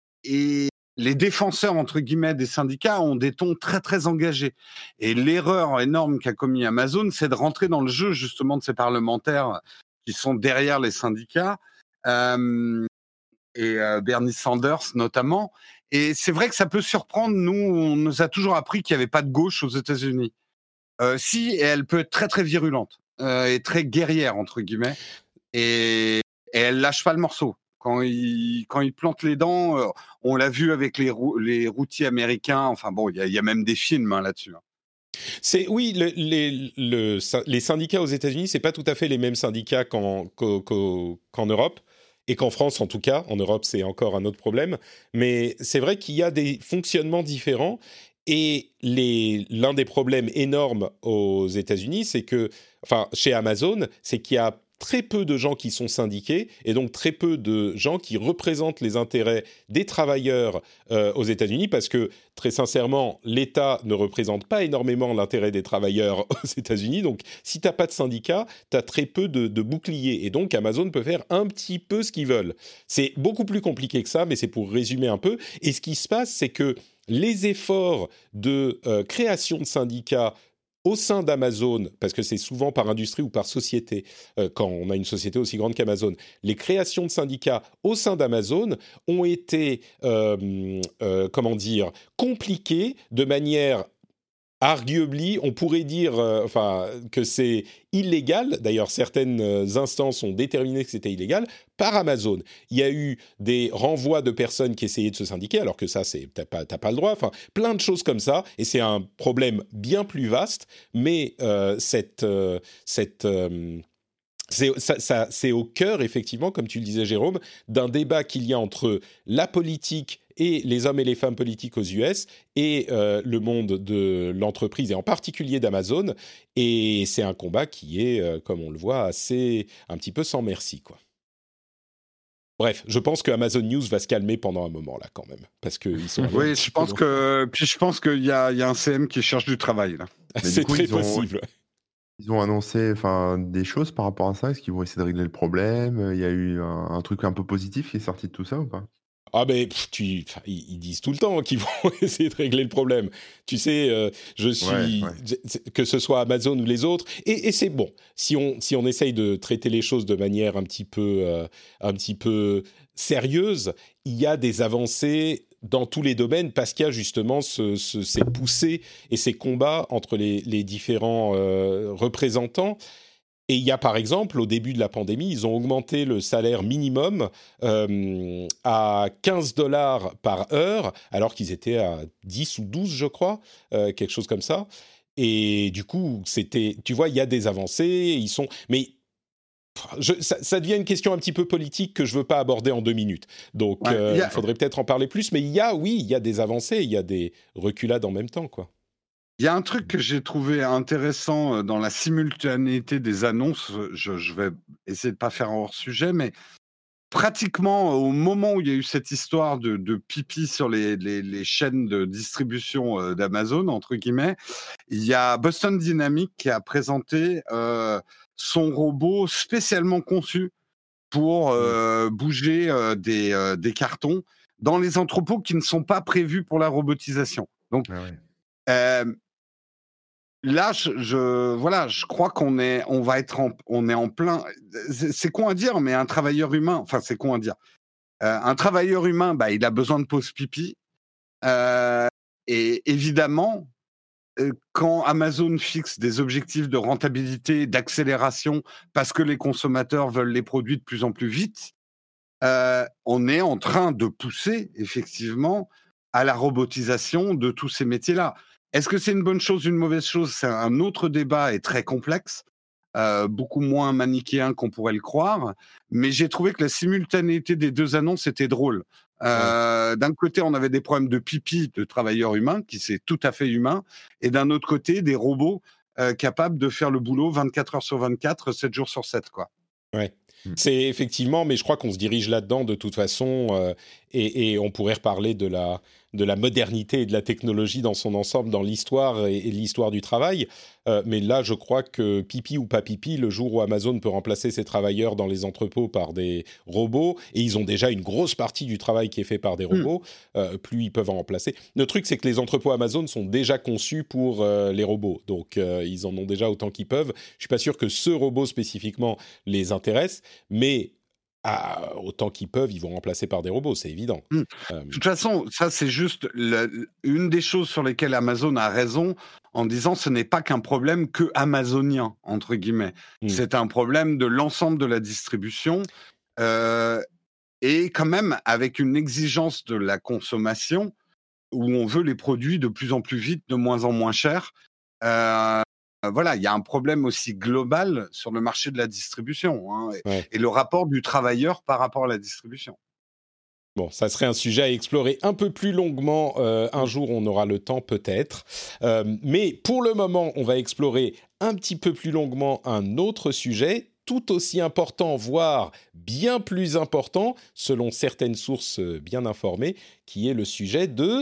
et les défenseurs entre guillemets des syndicats ont des tons très très engagés. Et l'erreur énorme qu'a commis Amazon, c'est de rentrer dans le jeu justement de ces parlementaires qui sont derrière les syndicats. Euh, et euh, Bernie Sanders notamment. Et c'est vrai que ça peut surprendre. Nous, on nous a toujours appris qu'il n'y avait pas de gauche aux États-Unis. Euh, si, et elle peut être très très virulente euh, et très guerrière entre guillemets. Et, et elle lâche pas le morceau. Quand il quand il plante les dents, euh, on l'a vu avec les rou- les routiers américains. Enfin bon, il y a, y a même des films hein, là-dessus. Hein. C'est oui, le, les, le, les syndicats aux États-Unis, c'est pas tout à fait les mêmes syndicats qu'en, qu'au, qu'au, qu'en Europe et qu'en France en tout cas. En Europe, c'est encore un autre problème, mais c'est vrai qu'il y a des fonctionnements différents. Et les, l'un des problèmes énormes aux États-Unis, c'est que, enfin, chez Amazon, c'est qu'il y a très peu de gens qui sont syndiqués et donc très peu de gens qui représentent les intérêts des travailleurs euh, aux États-Unis parce que, très sincèrement, l'État ne représente pas énormément l'intérêt des travailleurs aux États-Unis. Donc, si tu n'as pas de syndicat, tu as très peu de, de boucliers et donc Amazon peut faire un petit peu ce qu'ils veulent. C'est beaucoup plus compliqué que ça, mais c'est pour résumer un peu. Et ce qui se passe, c'est que les efforts de euh, création de syndicats au sein d'Amazon, parce que c'est souvent par industrie ou par société, euh, quand on a une société aussi grande qu'Amazon, les créations de syndicats au sein d'Amazon ont été, euh, euh, comment dire, compliquées de manière arguably, on pourrait dire euh, enfin, que c'est illégal, d'ailleurs certaines euh, instances ont déterminé que c'était illégal, par Amazon. Il y a eu des renvois de personnes qui essayaient de se syndiquer, alors que ça, c'est, t'as pas, t'as pas le droit, enfin, plein de choses comme ça, et c'est un problème bien plus vaste, mais euh, cette... Euh, cette euh, c'est, ça, ça, c'est au cœur, effectivement, comme tu le disais, Jérôme, d'un débat qu'il y a entre la politique et les hommes et les femmes politiques aux U S et euh, le monde de l'entreprise, et en particulier d'Amazon. Et c'est un combat qui est, euh, comme on le voit, assez, un petit peu sans merci, quoi. Bref, je pense que Amazon News va se calmer pendant un moment, là, quand même, parce qu'ils sont... Oui, je pense que... Puis je pense qu'il y a, il y a un C M qui cherche du travail, là. C'est coup, très ils ont- possible. Ils ont annoncé enfin, des choses par rapport à ça. Est-ce qu'ils vont essayer de régler le problème? Il y a eu un, un truc un peu positif qui est sorti de tout ça ou pas? Ah ben, pff, tu, enfin, ils, ils disent tout le temps qu'ils vont essayer de régler le problème. Tu sais, euh, je suis, Ouais, ouais. que ce soit Amazon ou les autres, et, et c'est bon. Si on, si on essaye de traiter les choses de manière un petit peu, euh, un petit peu sérieuse, il y a des avancées dans tous les domaines parce qu'il y a justement ce, ce, ces poussées et ces combats entre les, les différents euh, représentants. Et il y a par exemple, au début de la pandémie, ils ont augmenté le salaire minimum euh, à quinze dollars par heure, alors qu'ils étaient à dix ou douze, je crois, euh, quelque chose comme ça. Et du coup, c'était, tu vois, il y a des avancées, ils sont, mais je, ça, ça devient une question un petit peu politique que je veux pas aborder en deux minutes. Donc, Ouais, euh, il y a- il faudrait peut-être en parler plus. Mais il y a, oui, il y a des avancées, il y a des reculades en même temps, quoi. Il y a un truc que j'ai trouvé intéressant euh, dans la simultanéité des annonces. Je, je vais essayer de pas faire hors sujet, mais pratiquement au moment où il y a eu cette histoire de, de pipi sur les, les, les chaînes de distribution euh, d'Amazon, entre guillemets, il y a Boston Dynamics qui a présenté euh, son robot spécialement conçu pour euh, bouger euh, des, euh, des cartons dans les entrepôts qui ne sont pas prévus pour la robotisation. Donc, Ah ouais. euh, là, je, je voilà, je crois qu'on est, on va être, en, on est en plein. C'est, c'est con à dire, mais un travailleur humain, enfin c'est con à dire. Euh, un travailleur humain, bah, il a besoin de pause pipi. Euh, et évidemment, euh, quand Amazon fixe des objectifs de rentabilité, d'accélération, parce que les consommateurs veulent les produits de plus en plus vite, euh, on est en train de pousser effectivement à la robotisation de tous ces métiers-là. Est-ce que c'est une bonne chose, une mauvaise chose? C'est un autre débat et très complexe, euh, beaucoup moins manichéen qu'on pourrait le croire. Mais j'ai trouvé que la simultanéité des deux annonces était drôle. Euh, ouais. D'un côté, on avait des problèmes de pipi de travailleurs humains, qui c'est tout à fait humain, et d'un autre côté, des robots euh, capables de faire le boulot vingt-quatre heures sur vingt-quatre, sept jours sur sept, quoi. Ouais. C'est effectivement, mais je crois qu'on se dirige là-dedans de toute façon, euh, et, et on pourrait reparler de la, de la modernité et de la technologie dans son ensemble, dans l'histoire et, et l'histoire du travail. Euh, mais là, je crois que pipi ou pas pipi, le jour où Amazon peut remplacer ses travailleurs dans les entrepôts par des robots, et ils ont déjà une grosse partie du travail qui est fait par des robots, mmh. euh, plus ils peuvent en remplacer. Le truc, c'est que les entrepôts Amazon sont déjà conçus pour euh, les robots, donc euh, ils en ont déjà autant qu'ils peuvent. Je suis pas sûr que ce robot spécifiquement les intéresse, mais ah, autant qu'ils peuvent, ils vont remplacer par des robots, c'est évident. Mmh. Euh... De toute façon, ça c'est juste le, une des choses sur lesquelles Amazon a raison en disant ce n'est pas qu'un problème que amazonien, entre guillemets. Mmh. C'est un problème de l'ensemble de la distribution euh, et quand même avec une exigence de la consommation où on veut les produits de plus en plus vite, de moins en moins chers. Euh, Voilà, il y a un problème aussi global sur le marché de la distribution, hein, et, ouais. et le rapport du travailleur par rapport à la distribution. Bon, ça serait un sujet à explorer un peu plus longuement. Euh, un jour, on aura le temps peut-être. Euh, mais pour le moment, on va explorer un petit peu plus longuement un autre sujet, tout aussi important, voire bien plus important, selon certaines sources bien informées, qui est le sujet de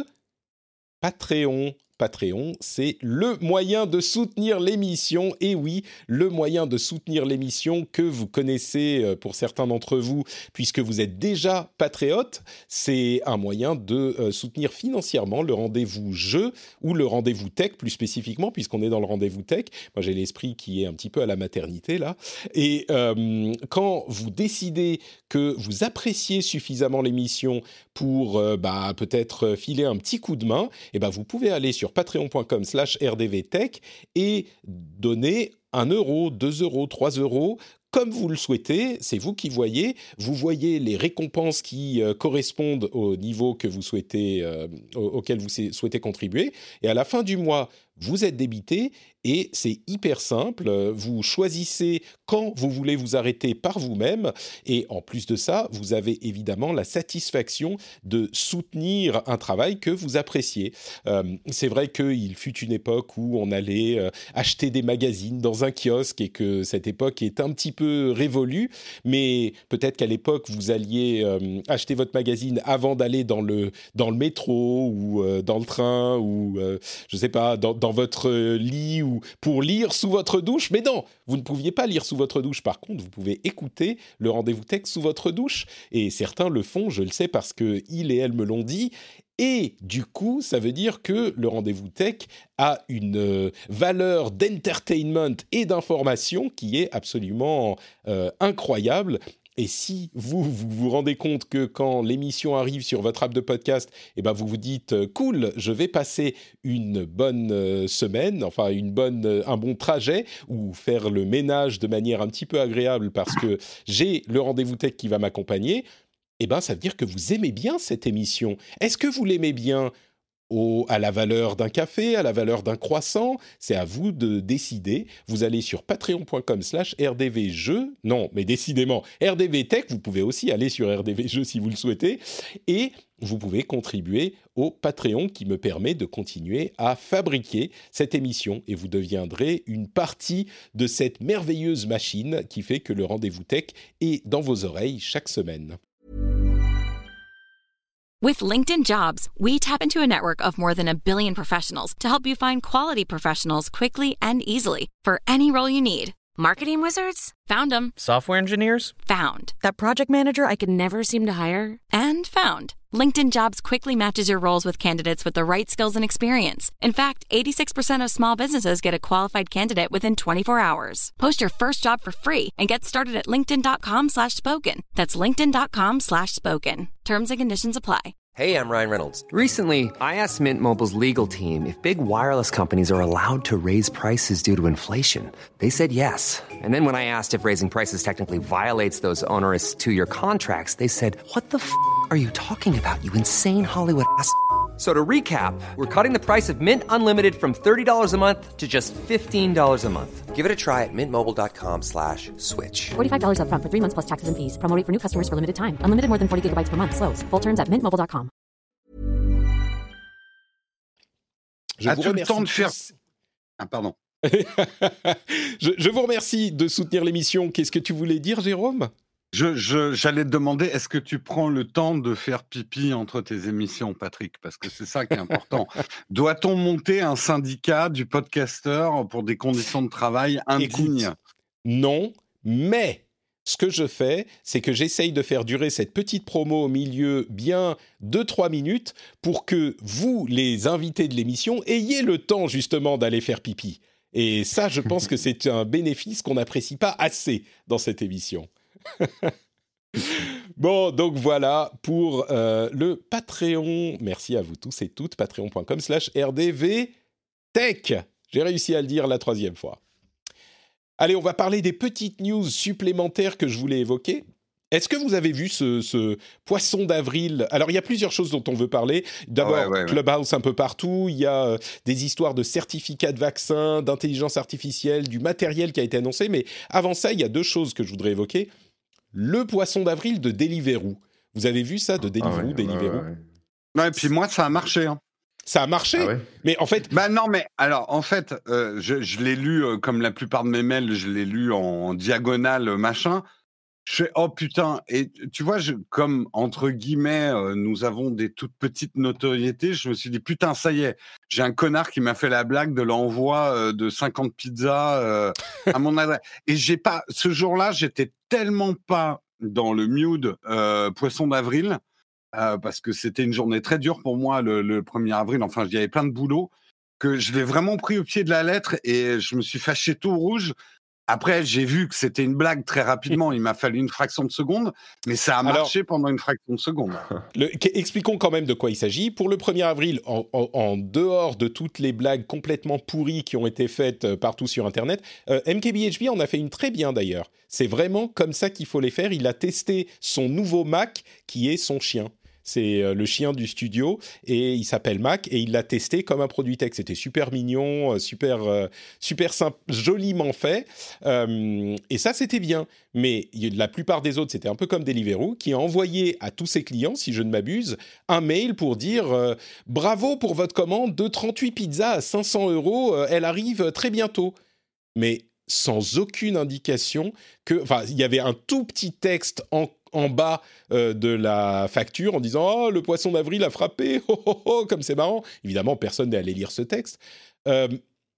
Patreon. Patreon, c'est le moyen de soutenir l'émission. Et oui, le moyen de soutenir l'émission que vous connaissez pour certains d'entre vous, puisque vous êtes déjà patriotes. C'est un moyen de euh, soutenir financièrement le rendez-vous jeu ou le rendez-vous tech, plus spécifiquement, puisqu'on est dans le rendez-vous tech. Moi, j'ai l'esprit qui est un petit peu à la maternité, là. Et euh, quand vous décidez que vous appréciez suffisamment l'émission pour euh, bah, peut-être filer un petit coup de main, et ben, vous pouvez aller sur patreon.com slash rdvtech et donner un euro, deux euros, trois euros, comme vous le souhaitez, c'est vous qui voyez. Vous voyez les récompenses qui euh, correspondent au niveau que vous souhaitez, euh, auquel vous souhaitez contribuer. Et à la fin du mois, vous êtes débité et c'est hyper simple. Vous choisissez quand vous voulez vous arrêter par vous-même. Et en plus de ça, vous avez évidemment la satisfaction de soutenir un travail que vous appréciez. Euh, c'est vrai qu'il fut une époque où on allait euh, acheter des magazines dans un kiosque et que cette époque est un petit peu révolue. Mais peut-être qu'à l'époque, vous alliez euh, acheter votre magazine avant d'aller dans le, dans le métro ou euh, dans le train ou, euh, je ne sais pas, dans, dans dans votre lit ou pour lire sous votre douche. Mais non, vous ne pouviez pas lire sous votre douche. Par contre, vous pouvez écouter le rendez-vous tech sous votre douche. Et certains le font, je le sais parce qu'ils et elles me l'ont dit. Et du coup, ça veut dire que le rendez-vous tech a une valeur d'entertainment et d'information qui est absolument euh, incroyable. Et si vous, vous vous rendez compte que quand l'émission arrive sur votre app de podcast, eh ben vous vous dites euh, « Cool, je vais passer une bonne euh, semaine, enfin une bonne, euh, un bon trajet, ou faire le ménage de manière un petit peu agréable parce que j'ai le rendez-vous tech qui va m'accompagner », eh ben ça veut dire que vous aimez bien cette émission. Est-ce que vous l'aimez bien Au, à la valeur d'un café, à la valeur d'un croissant, c'est à vous de décider. Vous allez sur patreon.com slash rdvjeux, non, mais décidément, rdvtech, vous pouvez aussi aller sur rdvjeux si vous le souhaitez, et vous pouvez contribuer au Patreon qui me permet de continuer à fabriquer cette émission, et vous deviendrez une partie de cette merveilleuse machine qui fait que le rendez-vous tech est dans vos oreilles chaque semaine. With LinkedIn Jobs, we tap into a network of more than a billion professionals to help you find quality professionals quickly and easily for any role you need. Marketing wizards? Found them. Software engineers? Found. That project manager I could never seem to hire? And found. LinkedIn Jobs quickly matches your roles with candidates with the right skills and experience. In fact, eighty-six percent of small businesses get a qualified candidate within twenty-four hours. Post your first job for free and get started at linkedin.com slash spoken. That's linkedin.com slash spoken. Terms and conditions apply. Hey, I'm Ryan Reynolds. Recently, I asked Mint Mobile's legal team if big wireless companies are allowed to raise prices due to inflation. They said yes. And then when I asked if raising prices technically violates those onerous two-year contracts, they said, what the f*** are you talking about, you insane Hollywood ass f- So to recap, we're cutting the price of Mint Unlimited from thirty dollars a month to just fifteen dollars a month. Give it a try at mintmobile.com slash switch. forty-five dollars up front for three months plus taxes and fees. Promo rate for new customers for limited time. Unlimited more than forty gigabytes per month. Slows full terms at mint mobile dot com. Je As-tu vous le remercie temps de faire... tous. Ah, pardon. je, je vous remercie de soutenir l'émission. Qu'est-ce que tu voulais dire, Jérôme ? Je, je, j'allais te demander, est-ce que tu prends le temps de faire pipi entre tes émissions, Patrick ? Parce que c'est ça qui est important. Doit-on monter un syndicat du podcasteur pour des conditions de travail indignes ? Écoute, non, mais ce que je fais, c'est que j'essaye de faire durer cette petite promo au milieu bien deux trois minutes pour que vous, les invités de l'émission, ayez le temps justement d'aller faire pipi. Et ça, je pense que c'est un bénéfice qu'on n'apprécie pas assez dans cette émission. Bon, donc voilà pour euh, le Patreon. Merci à vous tous et toutes. Patreon.com slash rdvtech. J'ai réussi à le dire la troisième fois. Allez, on va parler des petites news supplémentaires que je voulais évoquer. Est-ce que vous avez vu ce, ce poisson d'avril ? Alors, il y a plusieurs choses dont on veut parler. D'abord, ouais, ouais, ouais. Clubhouse un peu partout. Il y a euh, des histoires de certificats de vaccins, d'intelligence artificielle, du matériel qui a été annoncé. Mais avant ça, il y a deux choses que je voudrais évoquer. Le poisson d'avril de Deliveroo. Vous avez vu ça de Deliveroo, Ah ouais, Deliveroo ouais, ouais. Ouais, et puis moi, ça a marché. Hein. Ça a marché, Ah ouais mais en fait... Bah non, mais alors, en fait, euh, je, je l'ai lu, euh, comme la plupart de mes mails, je l'ai lu en, en diagonale, euh, machin. Je fais, oh putain, et tu vois, je, comme, entre guillemets, euh, nous avons des toutes petites notoriétés, je me suis dit, putain, ça y est, j'ai un connard qui m'a fait la blague de l'envoi euh, de cinquante pizzas euh, à mon adresse. Et j'ai pas, ce jour-là, j'étais tellement pas dans le mood euh, poisson d'avril, euh, parce que c'était une journée très dure pour moi, le, le premier avril, enfin, il y avait plein de boulot, que je l'ai vraiment pris au pied de la lettre et je me suis fâché tout rouge. Après, j'ai vu que c'était une blague très rapidement. Il m'a fallu une fraction de seconde, mais ça a marché Alors, pendant une fraction de seconde. Le, expliquons quand même de quoi il s'agit. Pour le premier avril, en, en, en dehors de toutes les blagues complètement pourries qui ont été faites partout sur Internet, euh, M K B H B en a fait une très bien d'ailleurs. C'est vraiment comme ça qu'il faut les faire. Il a testé son nouveau Mac qui est son chien. C'est euh, le chien du studio et il s'appelle Mac et il l'a testé comme un produit tech. C'était super mignon, super, euh, super simple, joliment fait. Euh, et ça, c'était bien. Mais la plupart des autres, c'était un peu comme Deliveroo qui a envoyé à tous ses clients, si je ne m'abuse, un mail pour dire euh, « Bravo pour votre commande de trente-huit pizzas à cinq cents euros, euh, elle arrive très bientôt. » Mais sans aucune indication que... Enfin, il y avait un tout petit texte en en bas euh, de la facture en disant « Oh, le poisson d'avril a frappé, oh, oh, oh, comme c'est marrant !» Évidemment, personne n'est allé lire ce texte. Euh,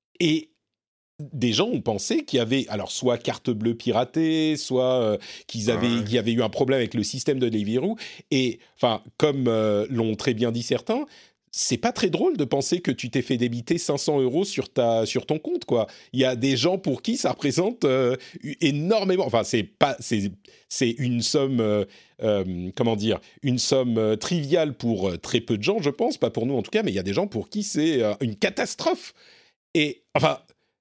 et des gens ont pensé qu'il y avait, alors, soit carte bleue piratée, soit euh, qu'ils avaient, ouais. qu'il y avait eu un problème avec le système de Deliveroo. Et, enfin, comme euh, l'ont très bien dit certains, c'est pas très drôle de penser que tu t'es fait débiter cinq cents euros sur, ta, sur ton compte, quoi. Il y a des gens pour qui ça représente euh, énormément... Enfin, c'est, pas, c'est, c'est une somme... Euh, euh, comment dire ? Une somme euh, triviale pour euh, très peu de gens, je pense. Pas pour nous, en tout cas, mais il y a des gens pour qui c'est euh, une catastrophe. Et, enfin...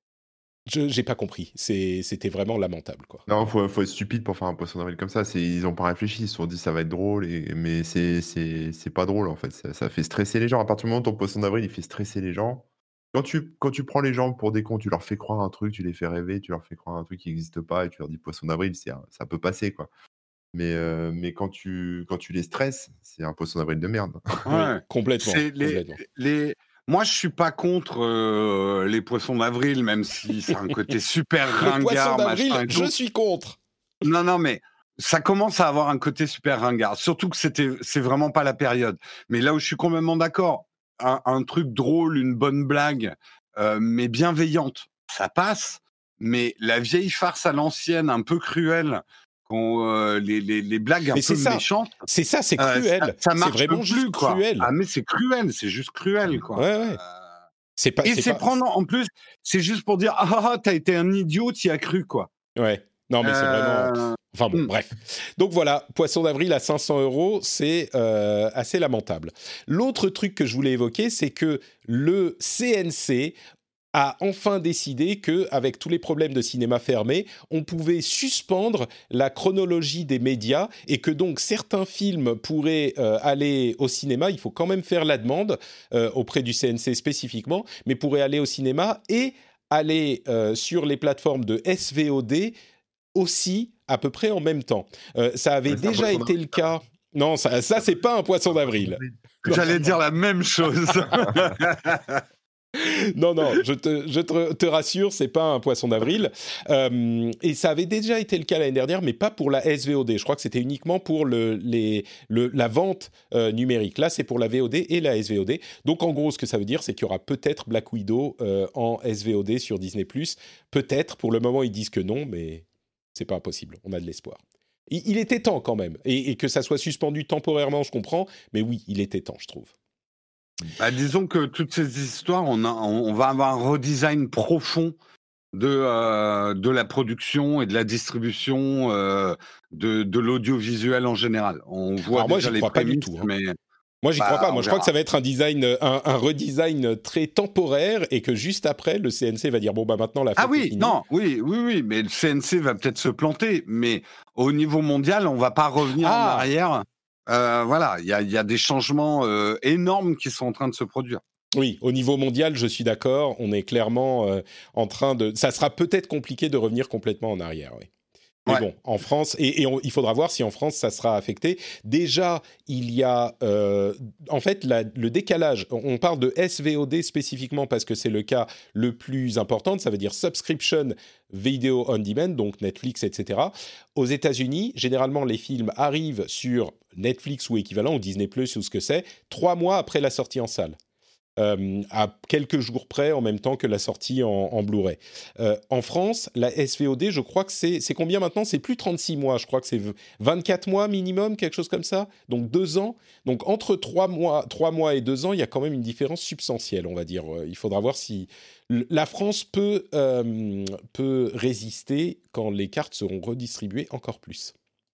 Je j'ai pas compris. C'est, c'était vraiment lamentable, quoi. Non, faut, faut être stupide pour faire un poisson d'avril comme ça. C'est, ils ont pas réfléchi. Ils se sont dit ça va être drôle, et, mais c'est, c'est, c'est pas drôle en fait. Ça, ça fait stresser les gens. À partir du moment où ton poisson d'avril il fait stresser les gens, quand tu, quand tu prends les gens pour des cons, tu leur fais croire un truc, tu les fais rêver, tu leur fais croire un truc qui n'existe pas, et tu leur dis poisson d'avril, c'est, ça peut passer, quoi. Mais, euh, mais quand, tu, quand tu les stresses, c'est un poisson d'avril de merde. Ouais, oui, complètement. C'est les, complètement. Les... Moi, je suis pas contre euh, les poissons d'avril, même si c'est un côté super ringard. Le poisson d'avril, machin, je suis contre. Non, non, mais ça commence à avoir un côté super ringard. Surtout que c'était, c'est vraiment pas la période. Mais là où je suis complètement d'accord, un, un truc drôle, une bonne blague, euh, mais bienveillante, ça passe. Mais la vieille farce à l'ancienne, un peu cruelle, qu'on, euh, les, les, les blagues un mais peu ça. méchantes. C'est ça, c'est cruel. Euh, ça, ça marche c'est vraiment plus, juste quoi. cruel. Ah, mais c'est cruel, c'est juste cruel, quoi. Ouais, ouais. Euh... C'est pas, Et c'est c'est pas... prendre, en plus, c'est juste pour dire, ah, ah, t'as été un idiot, t'y as cru, quoi. Ouais. Non, mais c'est euh... vraiment... Enfin bon, mm. bref. Donc voilà, poisson d'avril à cinq cents euros, c'est euh, assez lamentable. L'autre truc que je voulais évoquer, c'est que le C N C a enfin décidé qu'avec tous les problèmes de cinéma fermé, on pouvait suspendre la chronologie des médias et que donc certains films pourraient euh, aller au cinéma. Il faut quand même faire la demande euh, auprès du C N C spécifiquement, mais pourraient aller au cinéma et aller euh, sur les plateformes de S V O D aussi à peu près en même temps. Euh, ça avait Ouais, c'est un déjà poisson été le cas. Non, ça, ça c'est pas un poisson d'avril. J'allais dire la même chose. Non, non, je te, je te, te rassure, c'est pas un poisson d'avril. Euh, et ça avait déjà été le cas l'année dernière, mais pas pour la S V O D. Je crois que c'était uniquement pour le, les, le, la vente euh, numérique. Là, c'est pour la V O D et la S V O D. Donc, en gros, ce que ça veut dire, c'est qu'il y aura peut-être Black Widow euh, en S V O D sur Disney plus. Peut-être. Pour le moment, ils disent que non, mais c'est pas impossible. On a de l'espoir. Il, il était temps quand même. Et, et que ça soit suspendu temporairement, je comprends. Mais oui, il était temps, je trouve. Bah, disons que toutes ces histoires, on, a, on va avoir un redesign profond de, euh, de la production et de la distribution euh, de, de l'audiovisuel en général. On voit Alors moi, déjà j'y les crois pas du prémices, tout, hein. mais Moi, j'y bah, crois pas. Moi, on je crois verra. que ça va être un design, un, un redesign très temporaire et que juste après, le C N C va dire bon bah maintenant la fête Ah est oui, finie. non, oui, oui, oui, mais le C N C va peut-être se planter, mais au niveau mondial, on va pas revenir en Ah, arrière. Euh, voilà, il y a, il y a des changements euh, énormes qui sont en train de se produire. oui, au niveau mondial, je suis d'accord. On est clairement euh, en train de. Ça sera peut-être compliqué de revenir complètement en arrière. Oui. Mais Ouais. bon, en France, et, et on, il faudra voir si en France ça sera affecté. Déjà, il y a euh, en fait la, le décalage. On parle de S V O D spécifiquement parce que c'est le cas le plus important. Ça veut dire Subscription Video on Demand, donc Netflix, et cetera. Aux États-Unis, généralement, les films arrivent sur Netflix ou équivalent, ou Disney plus, ou ce que c'est, trois mois après la sortie en salle. Euh, à quelques jours près, en même temps que la sortie en, en Blu-ray. Euh, en France, la S V O D, je crois que c'est, c'est combien maintenant ? C'est plus trente-six mois, je crois que c'est vingt-quatre mois minimum, quelque chose comme ça, donc deux ans. Donc entre trois mois, trois mois et deux ans, il y a quand même une différence substantielle, on va dire. Il faudra voir si la France peut, euh, peut résister quand les cartes seront redistribuées encore plus.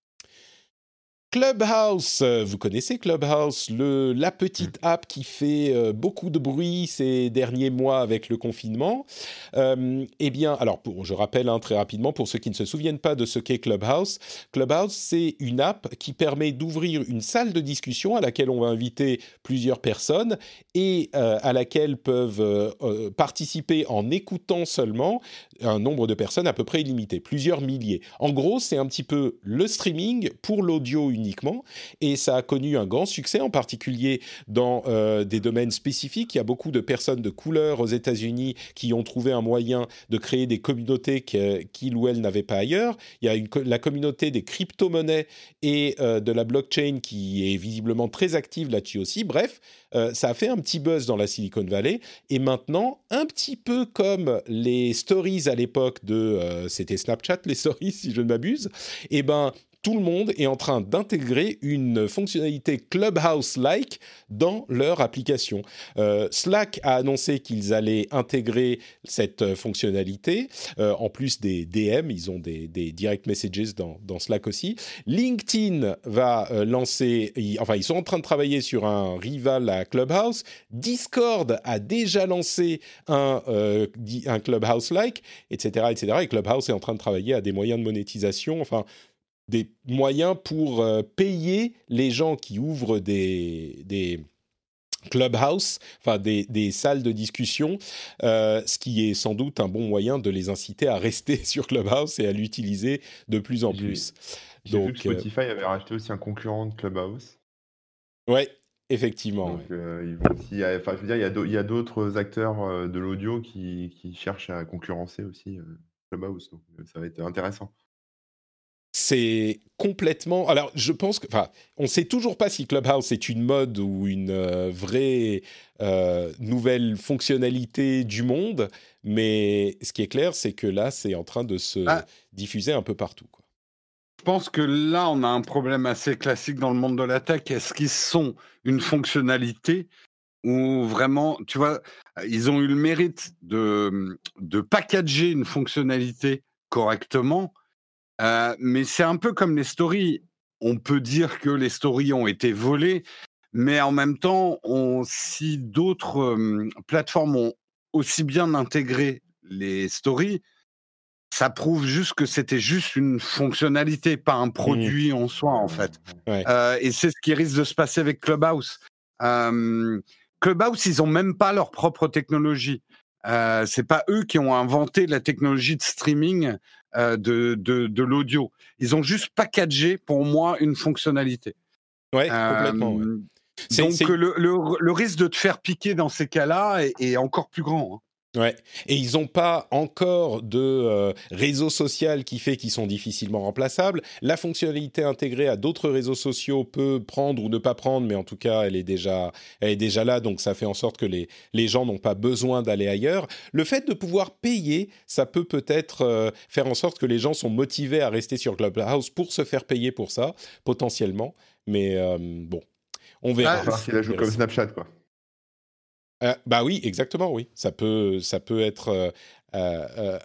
Clubhouse, vous connaissez Clubhouse, le, la petite app qui fait euh, beaucoup de bruit ces derniers mois avec le confinement. Euh, eh bien, alors pour, je rappelle hein, très rapidement pour ceux qui ne se souviennent pas de ce qu'est Clubhouse. Clubhouse, c'est une app qui permet d'ouvrir une salle de discussion à laquelle on va inviter plusieurs personnes et euh, à laquelle peuvent euh, euh, participer en écoutant seulement un nombre de personnes à peu près illimité, plusieurs milliers. En gros, c'est un petit peu le streaming pour l'audio uniquement, et ça a connu un grand succès, en particulier dans euh, des domaines spécifiques. Il y a beaucoup de personnes de couleur aux États-Unis qui ont trouvé un moyen de créer des communautés qu'ils ou elles n'avaient pas ailleurs. Il y a une, la communauté des crypto-monnaies et euh, de la blockchain qui est visiblement très active là-dessus aussi. Bref, euh, ça a fait un petit buzz dans la Silicon Valley, et maintenant, un petit peu comme les stories à l'époque de... Euh, c'était Snapchat, les stories, si je ne m'abuse, eh ben... tout le monde est en train d'intégrer une fonctionnalité Clubhouse-like dans leur application. Euh, Slack a annoncé qu'ils allaient intégrer cette fonctionnalité, euh, en plus des D M, ils ont des, des direct messages dans, dans Slack aussi. LinkedIn va euh, lancer, ils, enfin ils sont en train de travailler sur un rival à Clubhouse. Discord a déjà lancé un, euh, un Clubhouse-like, et cetera, et cetera. Et Clubhouse est en train de travailler à des moyens de monétisation, enfin... des moyens pour euh, payer les gens qui ouvrent des, des clubhouse, enfin des, des salles de discussion, euh, ce qui est sans doute un bon moyen de les inciter à rester sur Clubhouse et à l'utiliser de plus en J'ai- plus. J'ai vu Donc, que Spotify avait racheté aussi un concurrent de Clubhouse. euh, ouais, effectivement. Donc, ouais. euh, ils vont aussi, euh, enfin, je veux dire, il y a d'au- il y a d'autres acteurs euh, de l'audio qui, qui cherchent à concurrencer aussi euh, Clubhouse. Donc, euh, ça va être intéressant. C'est complètement... Alors, je pense que... Enfin, on ne sait toujours pas si Clubhouse est une mode ou une euh, vraie euh, nouvelle fonctionnalité du monde, mais ce qui est clair, c'est que là, c'est en train de se Ah. diffuser un peu partout, quoi. Je pense que là, on a un problème assez classique dans le monde de la tech. Est-ce qu'ils sont une fonctionnalité ou vraiment, tu vois, ils ont eu le mérite de, de packager une fonctionnalité correctement, euh, mais c'est un peu comme les stories. On peut dire que les stories ont été volées, mais en même temps, on, si d'autres euh, plateformes ont aussi bien intégrer les stories, ça prouve juste que c'était juste une fonctionnalité, pas un produit mmh. en soi, en fait. Ouais. Euh, et c'est ce qui risque de se passer avec Clubhouse. Euh, Clubhouse, ils n'ont même pas leur propre technologie. Euh, c'est pas eux qui ont inventé la technologie de streaming euh, de, de, de l'audio. Ils ont juste packagé, pour moi, une fonctionnalité. Ouais, complètement. Euh, ouais. C'est, donc, c'est... Le, le, le risque de te faire piquer dans ces cas-là est, est encore plus grand. Hein. Ouais, et ils n'ont pas encore de euh, réseau social qui fait qu'ils sont difficilement remplaçables. La fonctionnalité intégrée à d'autres réseaux sociaux peut prendre ou ne pas prendre, mais en tout cas, elle est déjà, elle est déjà là, donc ça fait en sorte que les, les gens n'ont pas besoin d'aller ailleurs. Le fait de pouvoir payer, ça peut peut-être euh, faire en sorte que les gens sont motivés à rester sur Clubhouse pour se faire payer pour ça, potentiellement. Mais euh, bon, on verra. Ah, c'est la joue comme Snapchat, quoi. Euh, bah oui, exactement, oui. Ça peut, ça peut être euh, euh,